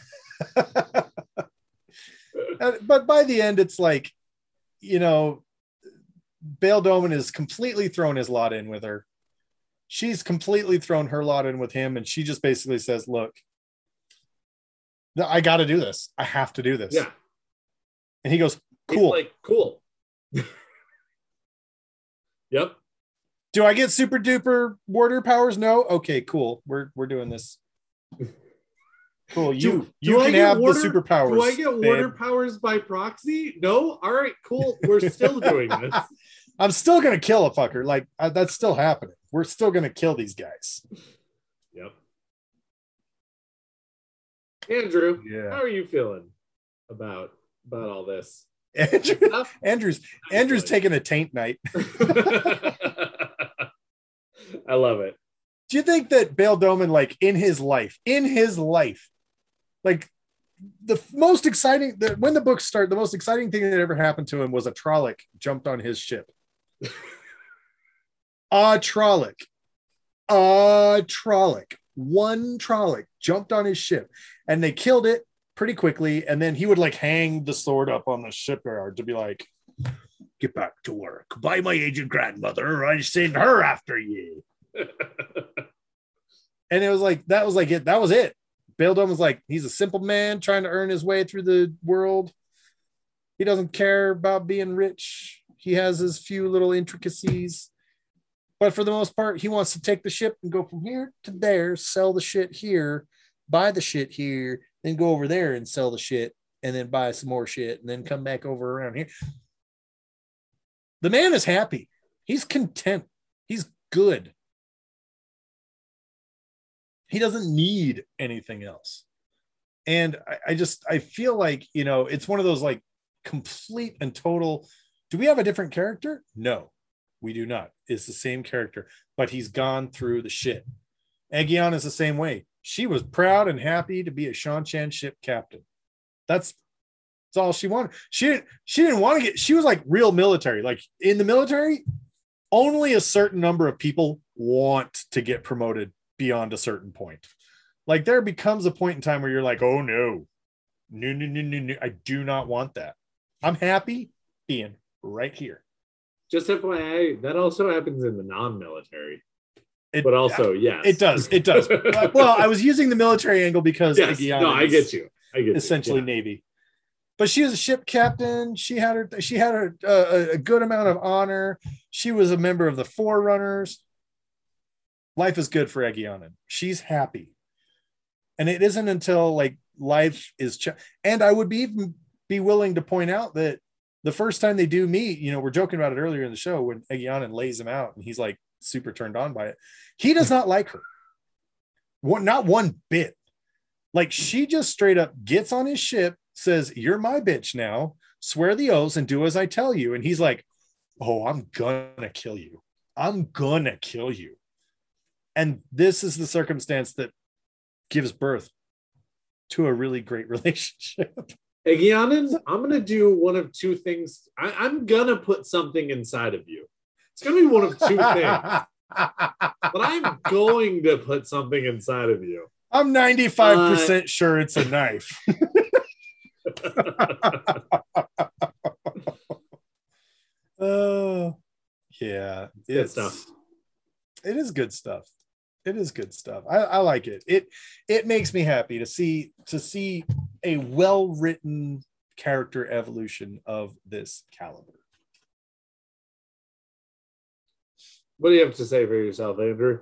Uh, but by the end, it's like, you know, Bail Doman has completely thrown his lot in with her. She's completely thrown her lot in with him. And she just basically says, look, I got to do this. I have to do this. Yeah. And he goes, He's cool. like, cool. Yep. Do I get super duper warder powers? No. Okay, cool. We're we're doing this. Cool. You Do- you do I can get have water- the superpowers. Do I get water babe. powers by proxy? No? All right, cool. We're still doing this. I'm still gonna kill a fucker. Like uh, that's still happening. We're still gonna kill these guys. Yep. Andrew, Yeah. how are you feeling about about all this? Andrew, Stuff? Andrew's Andrew's taking a taint night. I love it. Do you think that Bail Doman, like in his life, in his life, like the f- most exciting, the, when the books start, the most exciting thing that ever happened to him was a Trolloc jumped on his ship. A Trolloc, a Trolloc, one Trolloc jumped on his ship, and they killed it pretty quickly. And then he would like hang the sword up on the shipyard to be like, "Get back to work. By my aged grandmother, I send her after you." And it was like, that was like it. That was it. Bail Doman was like, he's a simple man trying to earn his way through the world. He doesn't care about being rich. He has his few little intricacies. But for the most part, he wants to take the ship and go from here to there, sell the shit here, buy the shit here, then go over there and sell the shit, and then buy some more shit, and then come back over around here. The man is happy. He's content. He's good. He doesn't need anything else. And I, I just, I feel like, you know, it's one of those like complete and total. Do we have a different character? No, we do not. It's the same character, but he's gone through the shit. Egyanin is the same way. She was proud and happy to be a Shan-Chan ship captain. That's, that's all she wanted. She didn't, she didn't want to get, she was like real military. Like in the military, only a certain number of people want to get promoted beyond a certain point. Like there becomes a point in time where you're like, oh no, no, no, no, no, no. I do not want that. I'm happy being right here. Just F Y I, that also happens in the non-military. It, But also, yes. it does. It does. Uh, well, I was using the military angle because Yes, Egyanin no, I is get you. I get essentially you. Navy. but she was a ship captain. She had her. She had her uh, a good amount of honor. She was a member of the Forerunners. Life is good for Egyanin. She's happy, and it isn't until like life is. Ch- and I would be even be willing to point out that the first time they do meet, you know, we're joking about it earlier in the show when Egyanin lays him out, and he's like super turned on by it. He does not like her. One, not one bit. Like, she just straight up gets on his ship, says, "You're my bitch now. Swear the oaths and do as I tell you." And he's like, "Oh, I'm gonna kill you. I'm gonna kill you." And this is the circumstance that gives birth to a really great relationship. Egyanin, I'm gonna do one of two things. I, I'm gonna put something inside of you. It's gonna be one of two things. But I'm going to put something inside of you. I'm ninety-five percent uh, sure it's a knife. Oh, uh, yeah. It's good stuff. It is good stuff. It is good stuff. I, I like it. It it makes me happy to see to see a well-written character evolution of this caliber. What do you have to say for yourself, Andrew?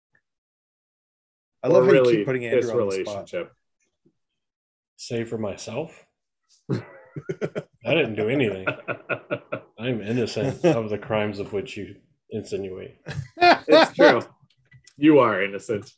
I love or how really you keep putting Andrew this on the relationship. Spot. Say for myself? I didn't do anything. I'm innocent of the crimes of which you insinuate. It's true. You are innocent.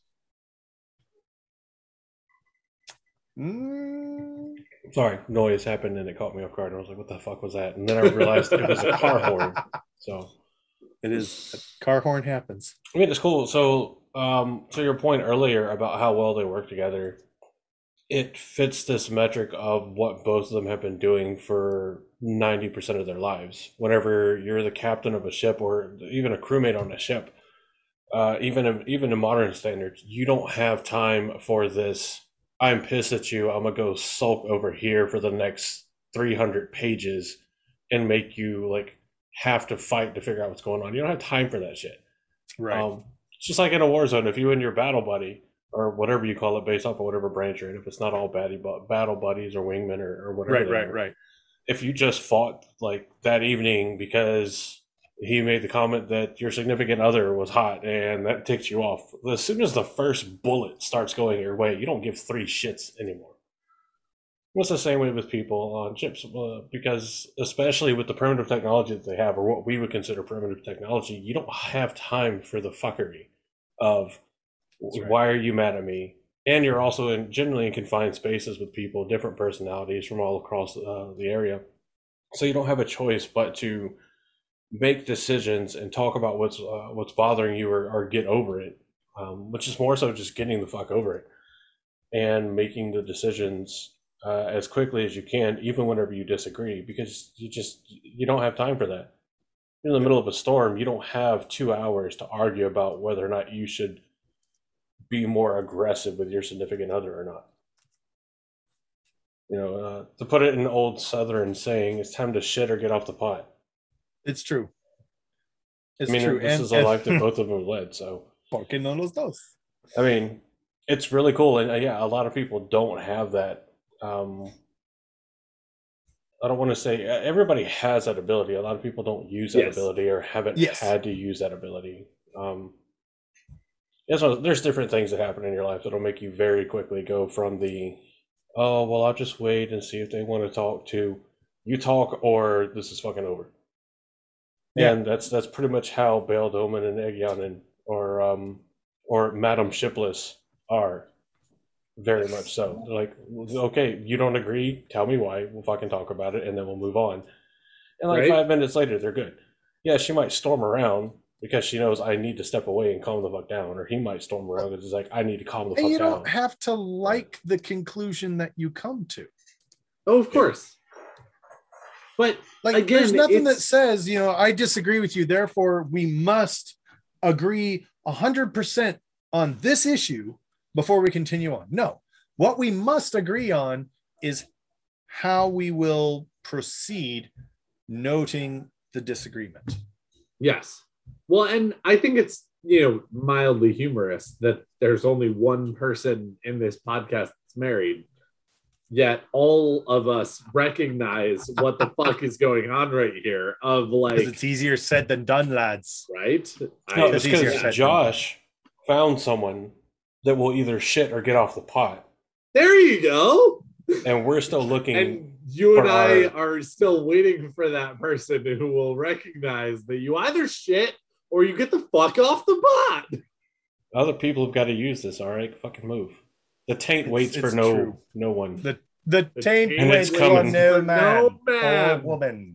Mm. Sorry, noise happened and it caught me off guard. And I was like, what the fuck was that? And then I realized it was a car horn. So it is. A car horn happens. I mean, it's cool. So um, to your point earlier about how well they work together, it fits this metric of what both of them have been doing for ninety percent of their lives. Whenever you're the captain of a ship or even a crewmate on a ship, uh, even in, even in modern standards, you don't have time for this. I'm pissed at you. I'm going to go sulk over here for the next three hundred pages and make you like have to fight to figure out what's going on. You don't have time for that shit. Right. Um, it's just like in a war zone. If you and your battle buddy, or whatever you call it based off of whatever branch you're in, if it's not all baddie, but battle buddies or wingmen or, or whatever. Right, right, are, right. If you just fought like that evening because he made the comment that your significant other was hot and that ticked you off, as soon as the first bullet starts going your way, you don't give three shits anymore. It's the same way with people on ships, uh, because especially with the primitive technology that they have, or what we would consider primitive technology, you don't have time for the fuckery of right. Why are you mad at me? And you're also in generally in confined spaces with people, different personalities from all across uh, the area. So you don't have a choice but to make decisions and talk about what's uh, what's bothering you, or, or get over it, um, which is more so just getting the fuck over it and making the decisions uh, as quickly as you can, even whenever you disagree, because you just you don't have time for that. You're in the middle of a storm. You don't have two hours to argue about whether or not you should be more aggressive with your significant other or not. You know, uh, to put it in old Southern saying, it's time to shit or get off the pot. It's true. It's I mean, true. this and, is a and... life that both of them led, so. Porque no los dos? I mean, it's really cool. And uh, yeah, a lot of people don't have that. Um, I don't want to say everybody has that ability. A lot of people don't use that yes. ability or haven't yes. had to use that ability. Um, yeah, so there's different things that happen in your life that'll make you very quickly go from the, oh, well, I'll just wait and see if they want to talk, to you talk or this is fucking over. Yeah. And that's that's pretty much how Bayle Domon and Egyanin or um or Madam Shipless are. Very much so. They're like, okay, you don't agree, tell me why, we'll fucking talk about it and then we'll move on. And like right? five minutes later, they're good. Yeah, she might storm around because she knows I need to step away and calm the fuck down, or he might storm around because he's like, I need to calm the fuck down. And you don't down. have to like the conclusion that you come to. Oh, of course. But like, again, there's nothing it's... that says, you know, I disagree with you, therefore we must agree one hundred percent on this issue before we continue on. No, what we must agree on is how we will proceed, noting the disagreement. Yes. Well, and I think it's, you know, mildly humorous that there's only one person in this podcast that's married. yet all of us recognize what the fuck is going on right here. Of like, Because it's easier said than done, lads. right? No, I- it's easier said because than Josh found someone that will either shit or get off the pot, there you go. and we're still looking. And you and for I our- are still waiting for that person who will recognize that you either shit or you get the fuck off the pot. Other people have got to use this. All right, fucking move. The taint It's- waits for it's no true. no one. The the The taint taint waits waits for coming. no For man, no man. or woman.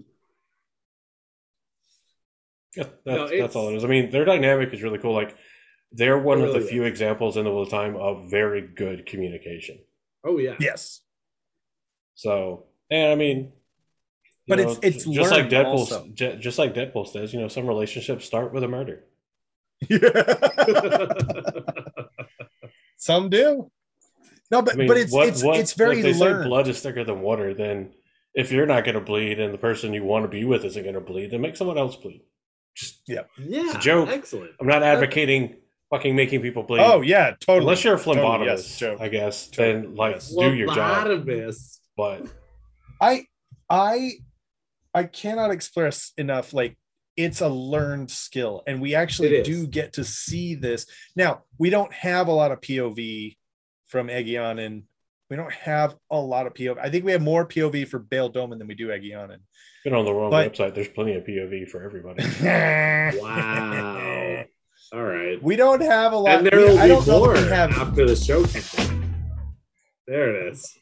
Yeah, that's, No, that's it's- all it is. I mean, their dynamic is really cool. Like, they're one It of the really few examples in the whole time of very good communication. Oh yeah. Yes. So, and I mean, you But know, it's- it's just like learned Deadpool, also. j- just like Deadpool says, you know, some relationships start with a murder. Some do. No, but I mean, but it's what, it's what, it's very if they learned. say blood is thicker than water, then if you're not going to bleed and the person you want to be with isn't going to bleed, then make someone else bleed. Just, Yeah. a joke. Excellent. I'm not advocating fucking making people bleed. Oh yeah, totally. Unless you're a Totally, phlebotomist, yes, joke. I guess, Totally, then like yes. do your job. Lobotomist. But I I I cannot express enough like it's a learned skill and we actually It is. do get to see this. Now, we don't have a lot of P O V from Eggianen. We don't have a lot of P O V. I think we have more P O V for Bale Doman than we do Eggianen. been on the wrong But- website. There's plenty of P O V for everybody. Wow. All right. We don't have a lot. And there we- will I be don't know more that we have after the show comes in. There it is.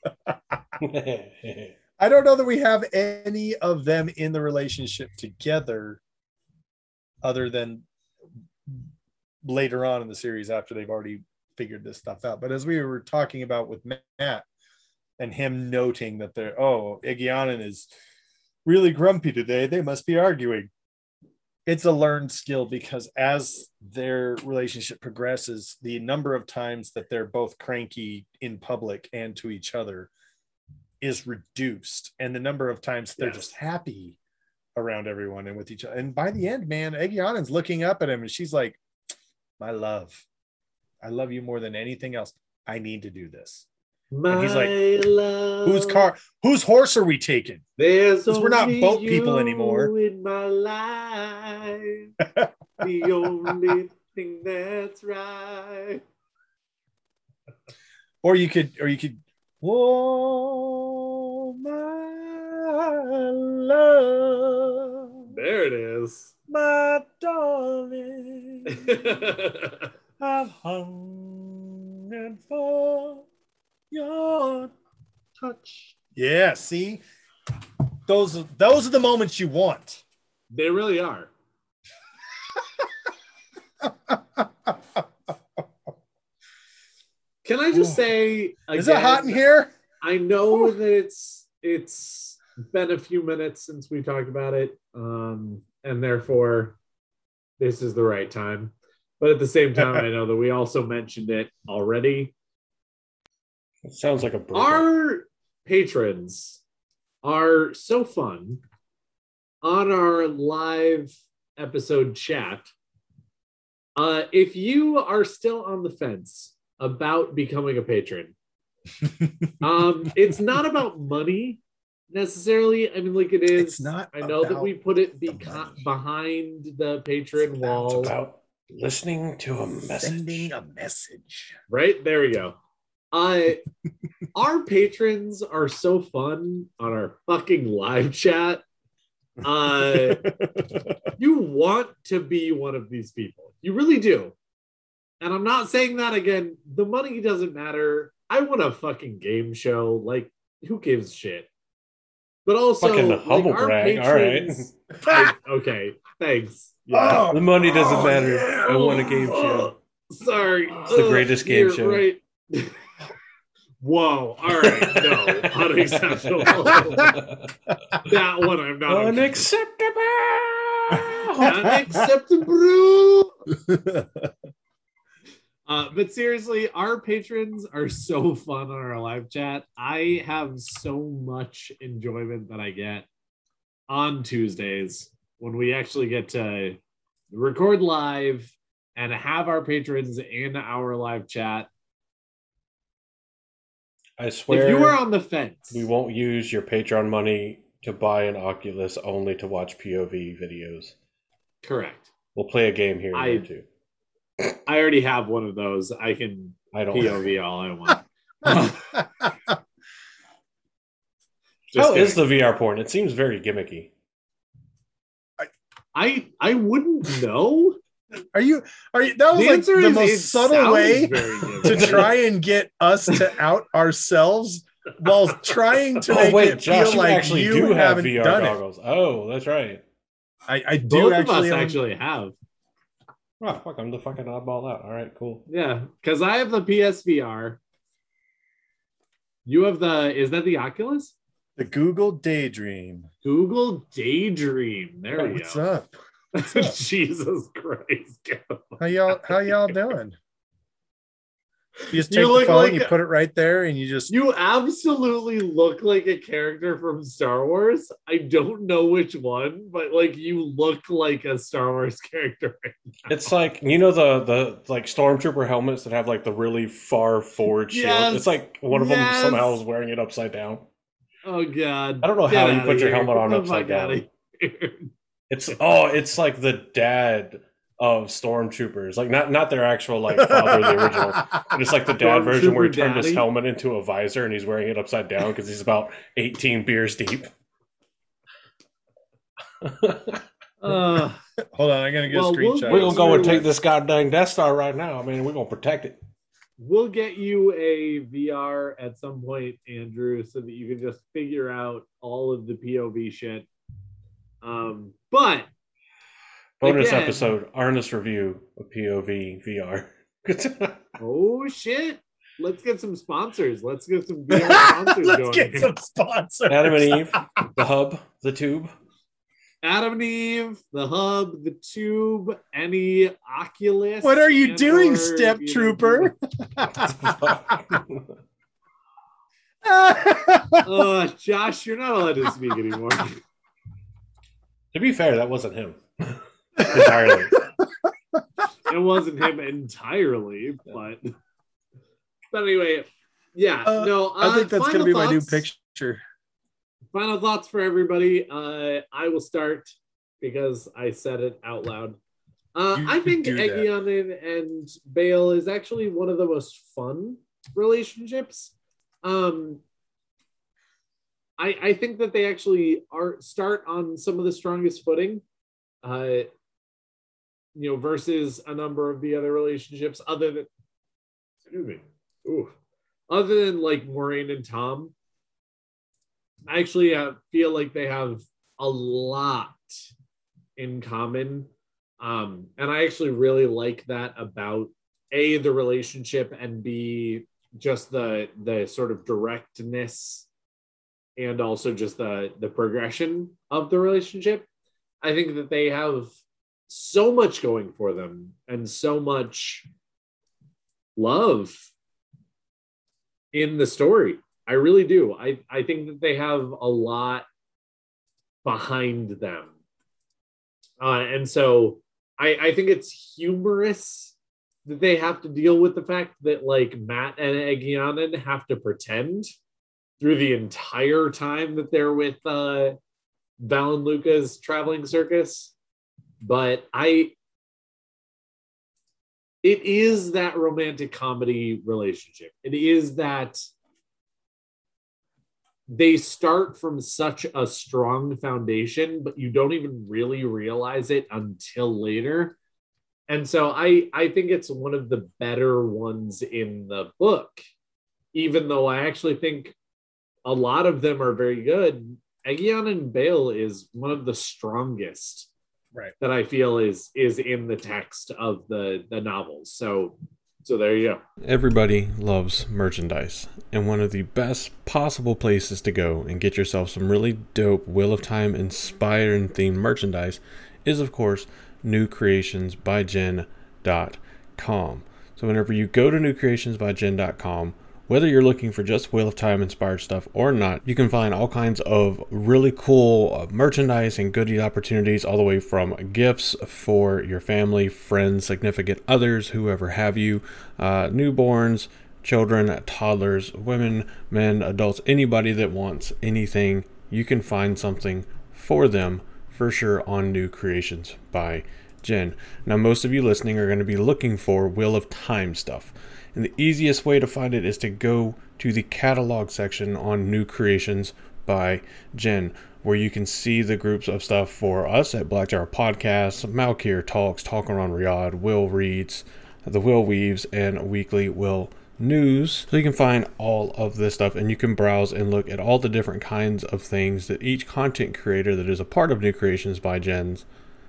I don't know that we have any of them in the relationship together other than later on in the series after they've already figured this stuff out. But as we were talking about with Matt and him noting that they're, oh, Eggianen is really grumpy today, they must be arguing. It's a learned skill because as their relationship progresses, the number of times that they're both cranky in public and to each other is reduced, and the number of times they're Yes. just happy around everyone and with each other. And by the end, man, Eggianen's looking up at him and she's like, my love, I love you more than anything else. I need to do this. My he's like, love. Whose car, whose horse are we taking? There's 'Cause we're not only boat people you anymore. In my life, the only thing that's right. Or you could, or you could, oh, my love, There it is. my darling, I've hungered for your touch. Yeah, see, those are, those are the moments you want. They really are. Can I just Ooh. say again, Is it hot in here? I know that it's it's been a few minutes since we talked about it, um, and therefore this is the right time. But at the same time, I know that we also mentioned it already. It sounds like a breakup. Our patrons are so fun on our live episode chat. Uh, if you are still on the fence about becoming a patron, um, it's not about money necessarily. I mean, like it is. It's not I know that about we put it the beca- money. behind the patron It's wall. It's about listening to a message. Sending a message. Right there we go. Uh, our patrons are so fun on our fucking live chat. Uh, you want to be one of these people. You really do. And I'm not saying that again. The money doesn't matter. I want a fucking game show. Like, who gives a shit? But also, Fucking like, humble our brag, all right. patrons- I- okay, thanks. Yeah. The money doesn't Oh, matter. yeah. I want a game show. Sorry. It's the greatest game you're show. Right. Whoa. All right. No. Unacceptable. That one I'm not. okay. Unacceptable. Unacceptable. Uh, but seriously, our patrons are so fun on our live chat. I have so much enjoyment that I get on Tuesdays when we actually get to record live and have our patrons in our live chat. I swear, if you were on the fence, we won't use your Patreon money to buy an Oculus only to watch P O V videos. Correct. We'll play a game here I, and there too. I already have one of those. I can I don't. P O V all I want. How is the V R porn? It seems very gimmicky. I I wouldn't know. Are you? Are you? That was The like answer the is, most it subtle sounds way very to gimmicky. try and get us to out ourselves while trying to Oh make wait, it Josh, feel you like actually you do have haven't V R done goggles. Oh, that's right. it. I, I do Both of actually. us own- actually have. Oh, fuck, I'm the fucking oddball out. All right, cool. Yeah, because I have the P S V R. You have the, is that the Oculus? the Google Daydream. Google Daydream. There we What's go. up? What's up? Jesus Christ. How y'all? How y'all doing? You just You take the look phone, like- you put it right there, and you just. You absolutely look like a character from Star Wars. I don't know which one, but like you look like a Star Wars character. It's like, you know, the the like stormtrooper helmets that have like the really far forward shield. Yes. It's like one of Yes. them somehow is wearing it upside down. Oh god. I don't know Get how you outta put your here. helmet on Get the upside fuck outta down. here. It's oh, it's like the dad of stormtroopers, like not not their actual like father, the original. But it's like the dad version where he Stormtrooper turned his daddy? helmet into a visor and he's wearing it upside down because he's about eighteen beers deep. Uh, Hold on, I'm gonna get Well, a we'll- screenshot. We're gonna go and Sure. take this goddamn Death Star right now. I mean, we're gonna protect it. we'll get you a V R at some point, Andrew, so that you can just figure out all of the P O V shit. Um, but Bonus Again. episode, Arnis review of P O V V R. oh shit, let's get some sponsors. Let's get some V R sponsors Let's going. get here. some sponsors. Adam and Eve, the hub, the tube. Adam and Eve, the hub, the tube, any Oculus. What are you and doing, or, Step you know, Trooper? Uh, Josh, you're not allowed to speak anymore. To be fair, that wasn't him entirely. It wasn't him entirely, but but anyway, yeah. Uh, no, uh, I think that's gonna final be my new thoughts- picture. Final thoughts for everybody. Uh, I will start because I said it out loud. Uh, You I should think do that. Egyonin and Bale is actually one of the most fun relationships. Um, I I think that they actually are start on some of the strongest footing. Uh, you know, versus a number of the other relationships, other than excuse me, ooh, other than like Maureen and Tom. I actually uh, feel like they have a lot in common. Um, and I actually really like that about A, the relationship, and B, just the the sort of directness and also just the, the progression of the relationship. I think that they have so much going for them and so much love in the story. I really do. I, I think that they have a lot behind them. Uh, and so I, I think it's humorous that they have to deal with the fact that like Matt and Egyonin have to pretend through the entire time that they're with uh, Val and Luca's traveling circus. But I, it is that romantic comedy relationship. It is that they start from such a strong foundation, but you don't even really realize it until later. And so I, I think it's one of the better ones in the book, even though I actually think a lot of them are very good. Egyonin and Bale is one of the strongest, Right. that I feel is is in the text of the the novels. So so there you go. Everybody loves merchandise, and one of the best possible places to go and get yourself some really dope Wheel of Time inspired and themed merchandise is, of course, new creations by jen dot com. So whenever you go to new creations by jen dot com, whether you're looking for just Wheel of Time inspired stuff or not, you can find all kinds of really cool uh, merchandise and goodie opportunities, all the way from gifts for your family, friends, significant others, whoever have you, uh, newborns, children, toddlers, women, men, adults, anybody that wants anything, you can find something for them for sure on New Creations by Jen. Now, most of you listening are going to be looking for Wheel of Time stuff. And the easiest way to find it is to go to the catalog section on New Creations by Jen, where you can see the groups of stuff for us at Black Tower Podcasts, Malkir Talks, Talking Around Riyadh, Will Reads, The Will Weaves, and Weekly Will News. So you can find all of this stuff, and you can browse and look at all the different kinds of things that each content creator that is a part of New Creations by Jen's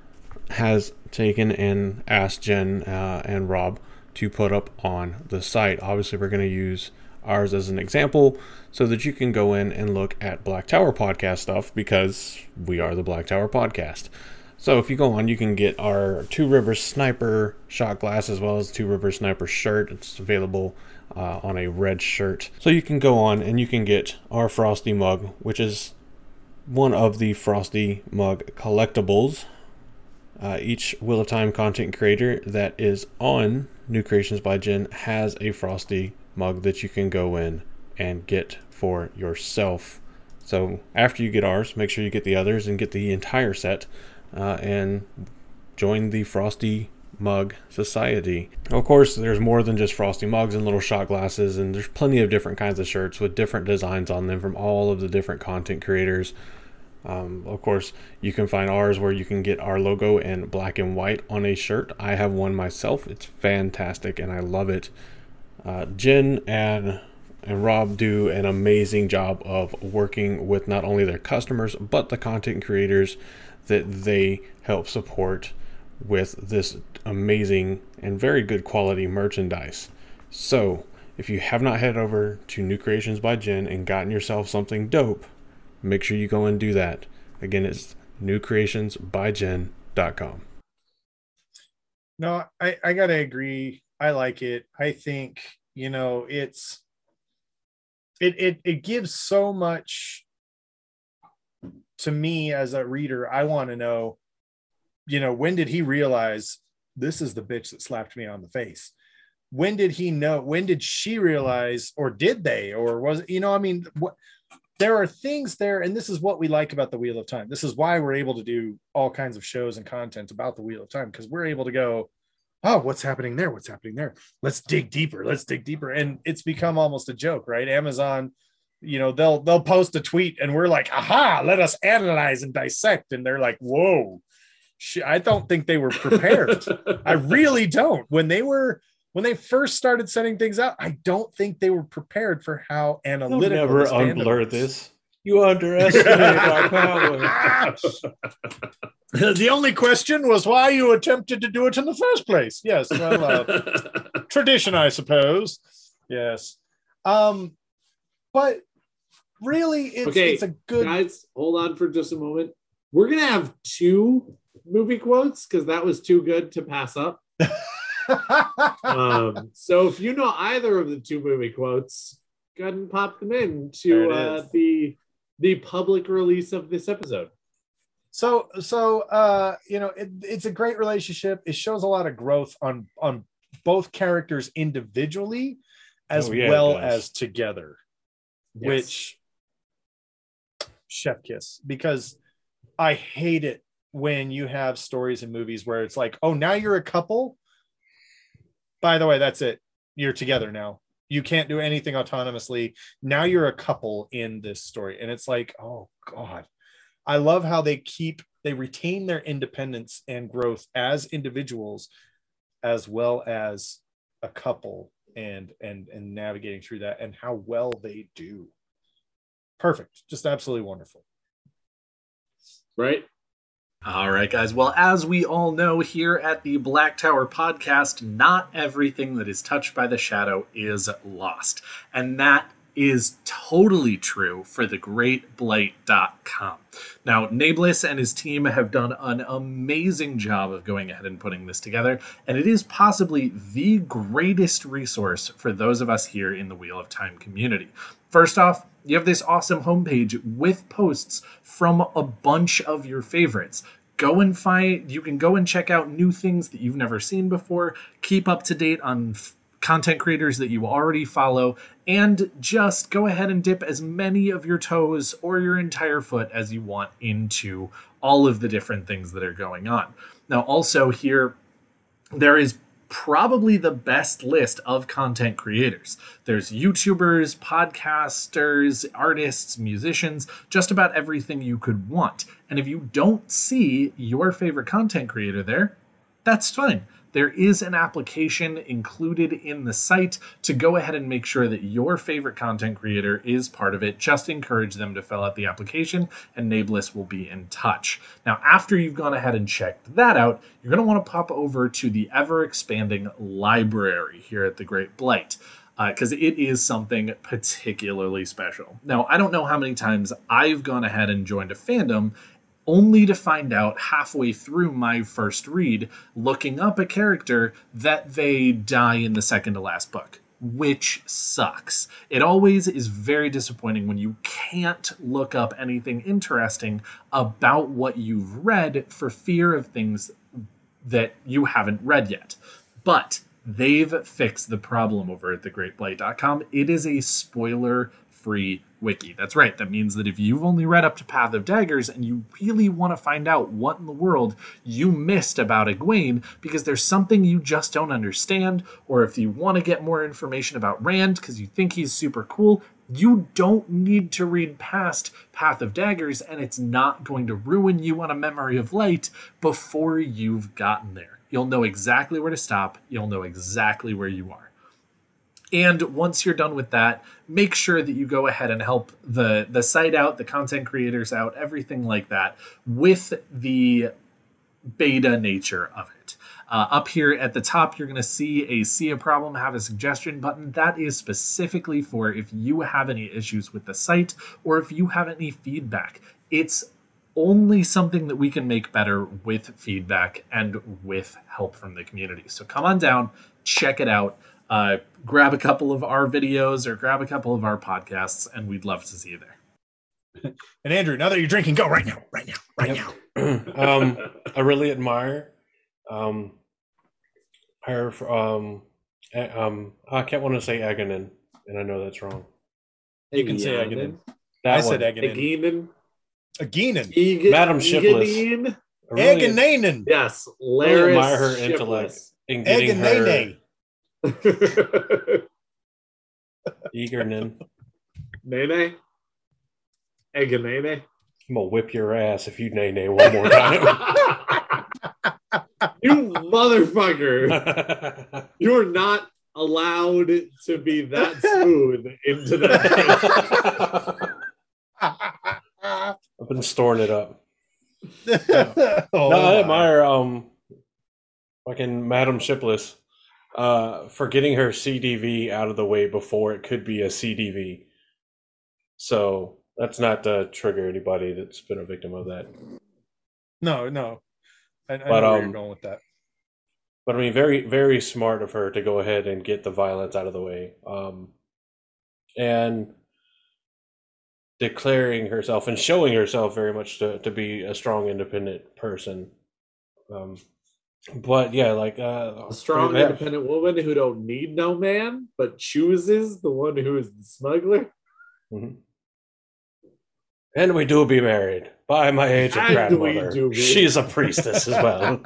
has taken and asked Jen uh, and Rob to put up on the site. Obviously, we're going to use ours as an example so that you can go in and look at Black Tower Podcast stuff, because we are the Black Tower Podcast. So if you go on, you can get our Two Rivers Sniper shot glass as well as Two Rivers Sniper shirt. It's available uh, on a red shirt. So you can go on and you can get our Frosty mug, which is one of the Frosty mug collectibles. Uh, each Wheel of Time content creator that is on New Creations by Jen has a Frosty mug that you can go in and get for yourself. So after you get ours, make sure you get the others and get the entire set uh, and join the Frosty Mug Society. Of course, there's more than just Frosty mugs and little shot glasses, and there's plenty of different kinds of shirts with different designs on them from all of the different content creators. Um, of course, you can find ours where you can get our logo in black and white on a shirt. I have one myself. It's fantastic and I love it. Uh, Jen and, and Rob do an amazing job of working with not only their customers, but the content creators that they help support with this amazing and very good quality merchandise. So if you have not head over to New Creations by Jen and gotten yourself something dope, make sure you go and do that. Again, it's new creations by jen dot com. No, I, I gotta agree. I like it. I think, you know, it's it it it gives so much to me as a reader. I want to know, you know, when did he realize this is the bitch that slapped me on the face? When did he know? When did she realize, or did they, or was it, you know, I mean, what? There are things there, and this is what we like about the Wheel of Time. This is why we're able to do all kinds of shows and content about the Wheel of Time, because we're able to go, oh, what's happening there? What's happening there? Let's dig deeper. Let's dig deeper. And it's become almost a joke, right? Amazon, you know, they'll they'll post a tweet, and we're like, aha, let us analyze and dissect. And they're like, whoa, I don't think they were prepared. I really don't. When they were When they first started sending things out, I don't think they were prepared for how analytical. You'll never unblur this. You underestimate our power. The only question was why you attempted to do it in the first place. Yes, well, uh, tradition, I suppose. Yes, um, but really, it's, okay, it's a good. Guys, hold on for just a moment. We're gonna have two movie quotes because that was too good to pass up. um, so if you know either of the two movie quotes, go ahead and pop them in to uh, the the public release of this episode. So, so uh, you know, it, it's a great relationship. It shows a lot of growth on on both characters individually, as oh, yeah, well as together. Yes. Which chef kiss, because I hate it when you have stories in movies where it's like, oh, now you're a couple. By the way, that's it. You're together now. You can't do anything autonomously. Now you're a couple in this story. And it's like, oh, God. I love how they keep, they retain their independence and growth as individuals, as well as a couple, and and and navigating through that, and how well they do. Perfect. Just absolutely wonderful. Right? All right, guys. Well, as we all know here at the Black Tower Podcast, not everything that is touched by the shadow is lost. And that is totally true for the great blight dot com. Now, Nablus and his team have done an amazing job of going ahead and putting this together, and it is possibly the greatest resource for those of us here in the Wheel of Time community. First off, you have this awesome homepage with posts from a bunch of your favorites. Go and find, you can go and check out new things that you've never seen before, keep up to date on content creators that you already follow, and just go ahead and dip as many of your toes or your entire foot as you want into all of the different things that are going on. Now, also here, there is probably the best list of content creators. There's YouTubers, podcasters, artists, musicians, just about everything you could want. And if you don't see your favorite content creator there, that's fine. There is an application included in the site to go ahead and make sure that your favorite content creator is part of it. Just encourage them to fill out the application, and Nameless will be in touch. Now, after you've gone ahead and checked that out, you're going to want to pop over to the ever-expanding library here at the Great Blight, because uh, it is something particularly special. Now, I don't know how many times I've gone ahead and joined a fandom only to find out halfway through my first read, looking up a character, that they die in the second to last book, which sucks. It always is very disappointing when you can't look up anything interesting about what you've read for fear of things that you haven't read yet. But they've fixed the problem over at the great blight dot com. It is a spoiler-free wiki. That's right. That means that if you've only read up to Path of Daggers and you really want to find out what in the world you missed about Egwene because there's something you just don't understand, or if you want to get more information about Rand because you think he's super cool, you don't need to read past Path of Daggers, and it's not going to ruin you on a Memory of Light before you've gotten there. You'll know exactly where to stop. You'll know exactly where you are. And once you're done with that, make sure that you go ahead and help the, the site out, the content creators out, everything like that, with the beta nature of it. Uh, up here at the top, you're going to see a see a problem, have a suggestion button. That is specifically for if you have any issues with the site or if you have any feedback. It's only something that we can make better with feedback and with help from the community. So come on down, check it out. Uh, grab a couple of our videos or grab a couple of our podcasts, and we'd love to see you there. And Andrew, now that you're drinking, go right now, right now, right Yep. now. um, I really admire um, her. Um, eh, um, I can't want to say Aganin, and I know that's wrong. You can say Aganin. That I said one. Aganin. Eginen. Aganin. Madam Shipless. Eginen. I really, Agananin. Yes, really Laris admire her Shipless. intellect in getting her Aganene. Egernin. Nene? Eganene? I'm gonna whip your ass if you nay nay one more time. You motherfucker. You're not allowed to be that smooth into that. I've been storing it up. Oh, No, I my. admire um fucking Madam Shipless uh for getting her C D V out of the way before it could be a C D V. So that's not to trigger anybody that's been a victim of that. No, no. I, I But, know where um, you're going with that. But I mean, very, very smart of her to go ahead and get the violence out of the way. Um, and declaring herself and showing herself very much to, to be a strong, independent person. Um, but yeah, like uh, A strong, that- independent woman who don't need no man, but chooses the one who is the smuggler. Mhm. And we do be married by my aged And we grandmother. do be. She's a priestess as well.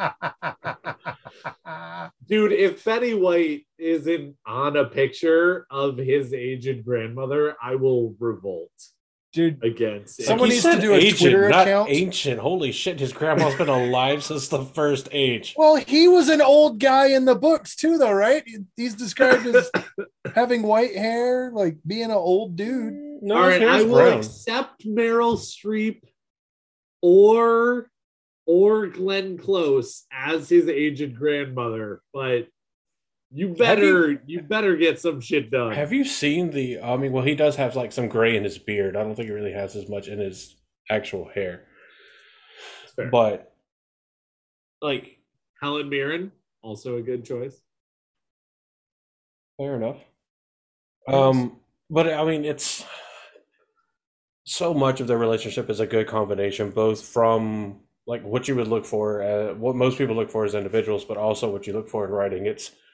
Dude, if Fetty White isn't on a picture of his aged grandmother, I will revolt Dude, against it. Someone He needs to said do a ancient, Twitter not account. ancient. Holy shit, his grandma's been alive since the first age. well, he was an old guy in the books too, though, right? He's described as having white hair, like being an old dude. No, All his right, I hair's will brown. accept Meryl Streep or or Glenn Close as his aged grandmother, but you better you, better get some shit done. Have you seen the? I mean, well, he does have like some gray in his beard. I don't think he really has as much in his actual hair. Fair. But like, Helen Mirren, also a good choice. fair enough. Um, but I mean, it's so much of their relationship is a good combination, both from like what you would look for, uh, what most people look for as individuals, but also what you look for in writing. It's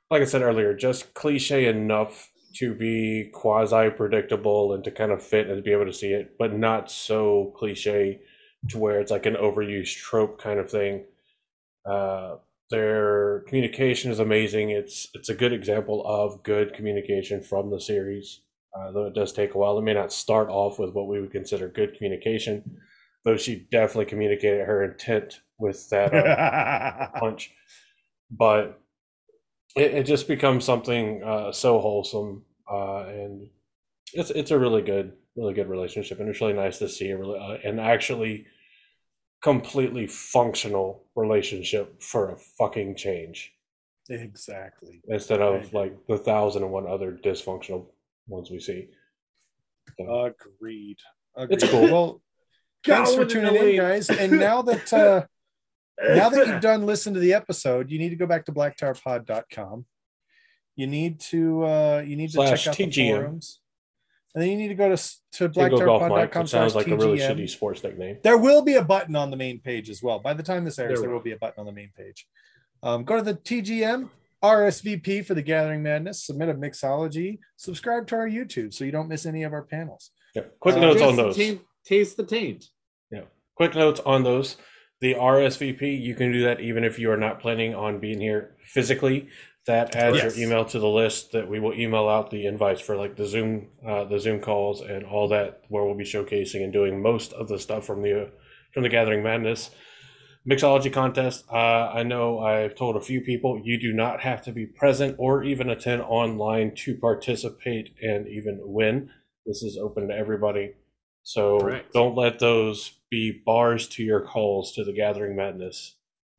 like I said earlier, just cliche enough to be quasi predictable and to kind of fit and to be able to see it, but not so cliche to where it's like an overused trope kind of thing. Uh, their communication is amazing. It's it's a good example of good communication from the series, uh, though it does take a while. It may not start off with what we would consider good communication, though she definitely communicated her intent with that uh, punch. But it, it just becomes something uh, so wholesome, uh, and it's it's a really good, really good relationship, and it's really nice to see a really, uh, an actually completely functional relationship for a fucking change. Exactly. Instead of like the thousand and one other dysfunctional ones we see. So, Agreed. Agreed. It's cool. Well, thanks for tuning in, guys. And now that uh, now that you've done listen to the episode, you need to go back to black tower pod dot com. You need to uh, you need to Slash check out T G M. the forums. And then you need to go to, to black Tingle tower Golf pod dot Mike, com which sounds like T G M. a really shitty sports nickname. There will be a button on the main page as well. By the time this airs, There there will. will be a button on the main page. Um, go to the T G M, R S V P for the Gathering Madness, submit a mixology, subscribe to our YouTube so you don't miss any of our panels. Yeah. Quick Uh, notes Taste on the those. taint- taste the taint. Yeah. Quick notes on those. The R S V P, you can do that even if you are not planning on being here physically. That adds Yes. your email to the list that we will email out the invites for like the Zoom, uh, the Zoom calls and all that, where we'll be showcasing and doing most of the stuff from the uh, from the Gathering Madness mixology contest. Uh, I know I've told a few people you do not have to be present or even attend online to participate and even win. This is open to everybody. So Correct. don't let those be bars to your calls to the Gathering Madness.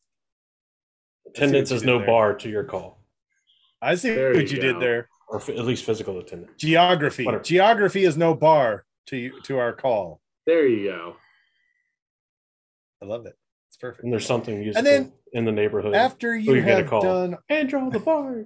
Attendance what you is did no there. bar to your call, I see There what you you go. did there. or f- at least physical attendance. Geography. Whatever. Geography is no bar to you, to our call. There you go. I love it. It's perfect. And there's something musical then in the neighborhood. After you you get a have call. done And draw the bar.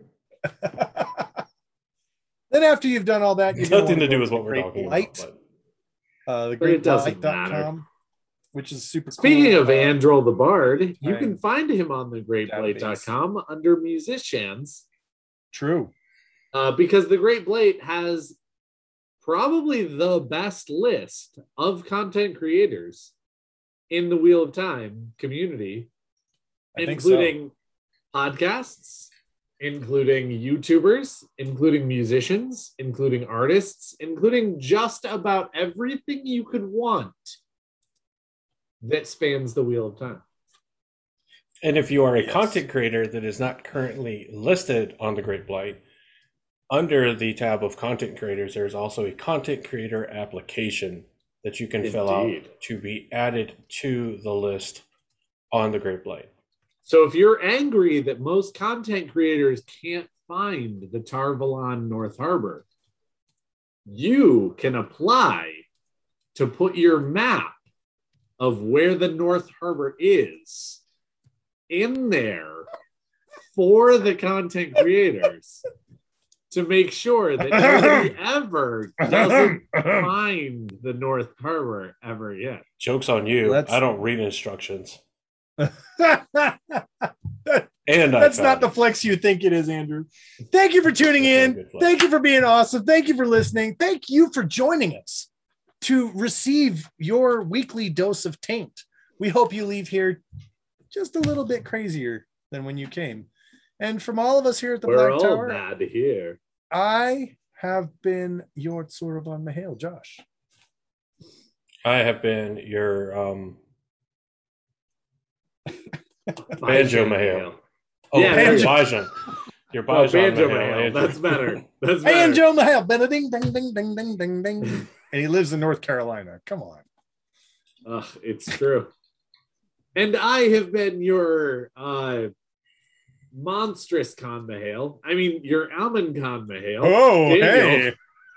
then after you've done all that, you're gonna Nothing wanna to do go with what the we're Great talking Blight, about. uh, the But it doesn't great blight dot com, matter. which is super Speaking cool. of Uh, Androl the Bard, you time can find him on the great blade dot com under musicians, true. uh, because the Great Blade has probably the best list of content creators in the Wheel of Time community, I think so. including podcasts, including YouTubers, including musicians, including artists, including just about everything you could want that spans the Wheel of Time. And if you are a Yes. content creator that is not currently listed on the Great Blight, under the tab of content creators, there's also a content creator application that you can fill Indeed. out to be added to the list on the Great Blight. So if you're angry that most content creators can't find the Tarvalon North Harbor, you can apply to put your map of where the North Harbor is in there for the content creators to make sure that nobody ever doesn't find the North Harbor ever yet. Joke's on you. Let's- I don't read instructions. That's And I not found the it. flex you think it is, Andrew. Thank you for tuning That's a in. good flex. Thank you for being awesome. Thank you for listening. Thank you for joining us to receive your weekly dose of taint. We hope you leave here just a little bit crazier than when you came. And from all of us here at the We're Black all Tower, mad here. I have been your Soroban Mahale, Josh. I have been your um, Banjo Mahale. Oh, Yeah, your Banjo. Bajan. Your Oh, Bajan Banjo Mahale, Mahale. Andrew. That's better. That's better. And Joe Mahale. Ding, ding, ding, ding, ding, ding, ding. And he lives in North Carolina. Come on. Ugh, it's true. And I have been your uh, monstrous Con Mahale. I mean, your Almond Con Mahale. Oh, Daniel. hey.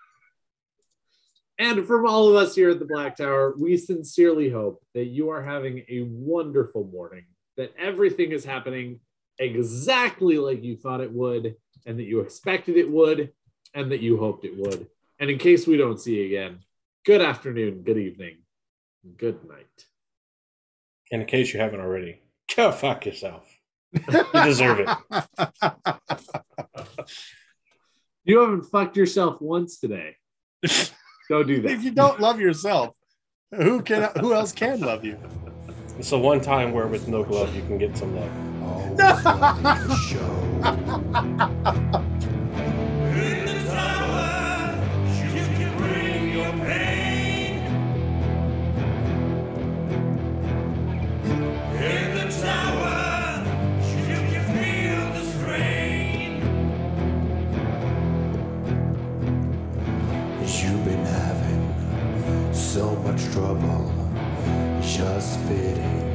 And from all of us here at the Black Tower, we sincerely hope that you are having a wonderful morning, that everything is happening exactly like you thought it would, and that you expected it would, and that you hoped it would. And in case we don't see you again, good afternoon, good evening, good night. And in case you haven't already, go fuck yourself. You deserve it. You haven't fucked yourself once today. Don't do that. If you don't love yourself, who can? Who else can love you? It's the one time where with no glove you can get some love. Always love me for show. In the tower, you can bring your pain. In the tower, you can feel the strain. You've been having so much trouble just fitting